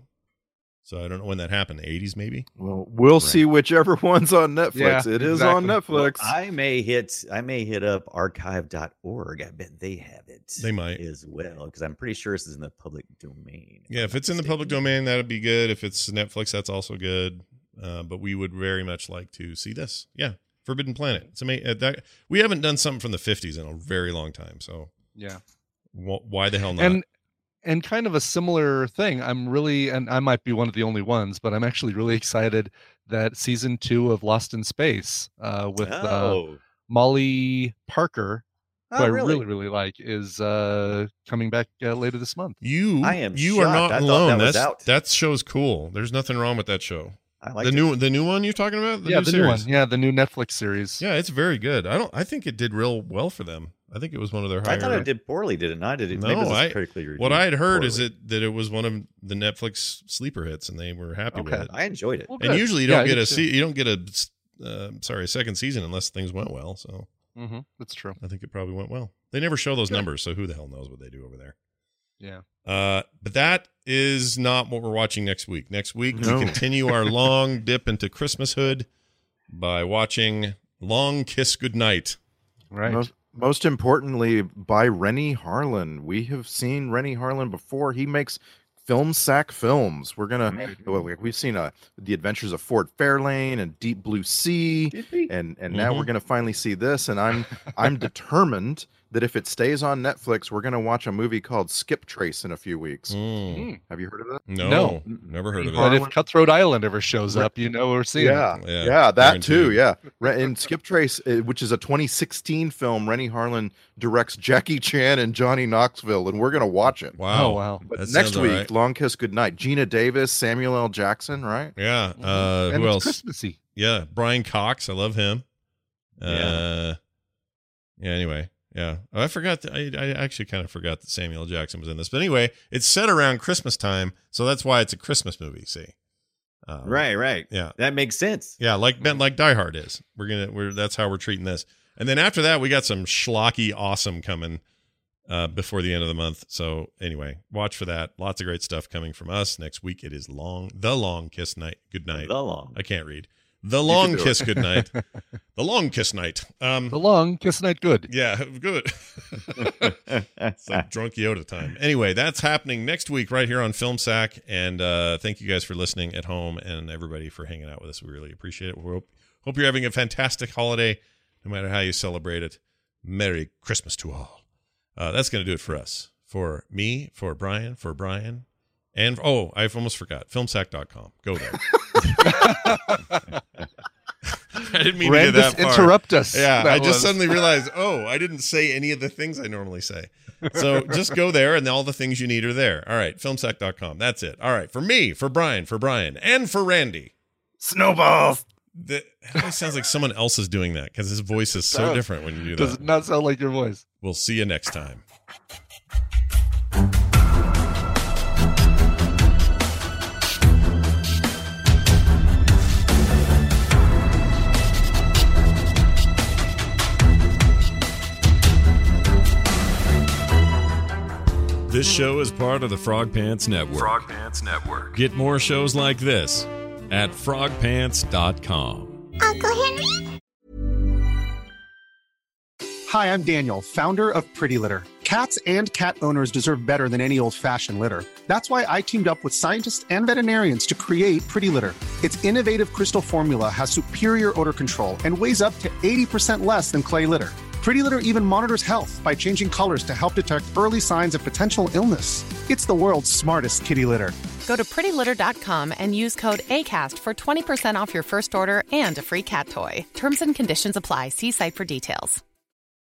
so I don't know when that happened. The eighties, maybe. Well, we'll Right. see whichever one's on Netflix. Yeah, it is on exactly. Netflix. I may hit I may hit up archive dot org. I bet they have it. They might. as well because I'm pretty sure this is in the public domain. Yeah, if it's in the public domain, that'd be good. If it's Netflix, that's also good. Uh, but we would very much like to see this. Yeah, Forbidden Planet. It's amazing. Uh, that, we haven't done something from the fifties in a very long time. So Yeah. wh- why the hell not? And and kind of a similar thing. I'm really, and I might be one of the only ones, but I'm actually really excited that season two of Lost in Space uh, with uh, Oh. Molly Parker, who Oh, I really? really really like, is uh, coming back uh, later this month. you, I am you are shocked. not I thought alone. that was That's out. that show's cool. There's nothing wrong with that show. I like the new the new one you're talking about. The yeah, new the series. new one. Yeah, the new Netflix series. Yeah, it's very good. I don't. I think it did real well for them. I think it was one of their higher. I thought it did poorly, did it not? Did it? No, maybe it was I. critically What I had heard is poorly. it that it was one of the Netflix sleeper hits, and they were happy with Okay. it. I enjoyed it. Well, And good. usually you Yeah, don't I get did a too. se- you don't get a uh, sorry a second season unless things went well. So Mm-hmm. That's true. I think it probably went well. They never show those numbers, so who the hell knows what they do over there? Yeah. Uh, but that is not what we're watching next week. Next week No. we continue our long dip into Christmas hood by watching Long Kiss Goodnight. Right. Most, most importantly, by Rennie Harlan. We have seen Rennie Harlan before. He makes Film Sack films. We're gonna. Well, we- we've seen uh, The Adventures of Ford Fairlane and Deep Blue Sea, and and now Mhm. we're gonna finally see this. And I'm I'm determined that if it stays on Netflix, we're gonna watch a movie called Skip Trace in a few weeks. Mm. Have you heard of that? No, No. never heard of But it. if Cutthroat Island ever shows up, you know we're seeing Yeah, it. Yeah, yeah, that too. guaranteed. Yeah, Re- and Skip Trace, uh, which is a twenty sixteen film, Rennie Harlan directs Jackie Chan and Johnny Knoxville, and we're gonna watch it. Wow. Oh, wow. But That next sounds all week, right. Long Kiss Goodnight, Gina Davis, Samuel L. Jackson, right? Yeah. Uh, And who it's else? Christmassy. Yeah, Brian Cox. I love him. Yeah. Uh, yeah. Anyway, yeah. Oh, I forgot. That, I I actually kind of forgot that Samuel L. Jackson was in this. But anyway, it's set around Christmas time, so that's why it's a Christmas movie. See. Um, Right, right. Yeah. That makes sense. Yeah, like Ben, like Die Hard is. We're gonna. We're that's how we're treating this. And then after that, we got some schlocky awesome coming uh, before the end of the month. So anyway, watch for that. Lots of great stuff coming from us next week. It is long, the long kiss night. Good night. The long. I can't read. The long do it. kiss good night. The long kiss night. Um, The long kiss night good. yeah, good. It's like drunk Yoda time. Anyway, that's happening next week right here on Film Sack. And uh, thank you guys for listening at home and everybody for hanging out with us. We really appreciate it. We hope, hope you're having a fantastic holiday, no matter how you celebrate it. Merry Christmas to all. Uh, that's going to do it for us. For me, for Brian, for Brian, and oh, I've almost forgot. filmsack dot com. Go there. I didn't mean to get Brandis, that far. interrupt us. Yeah, That I just was- suddenly realized, oh, I didn't say any of the things I normally say. So just go there, and all the things you need are there. All right, filmsack dot com. That's it. All right, for me, for Brian, for Brian, and for Randy. Snowballs. The, it always sounds like someone else is doing that because his voice is so does. different when you do Does that. it not sound like your voice? We'll see you next time. This show is part of the Frog Pants Network. Frog Pants Network. Get more shows like this at frog pants dot com. Uncle Henry? Hi, I'm Daniel, founder of Pretty Litter. Cats and cat owners deserve better than any old-fashioned litter. That's why I teamed up with scientists and veterinarians to create Pretty Litter. Its innovative crystal formula has superior odor control and weighs up to eighty percent less than clay litter. Pretty Litter even monitors health by changing colors to help detect early signs of potential illness. It's the world's smartest kitty litter. Go to pretty litter dot com and use code ACAST for twenty percent off your first order and a free cat toy. Terms and conditions apply. See site for details.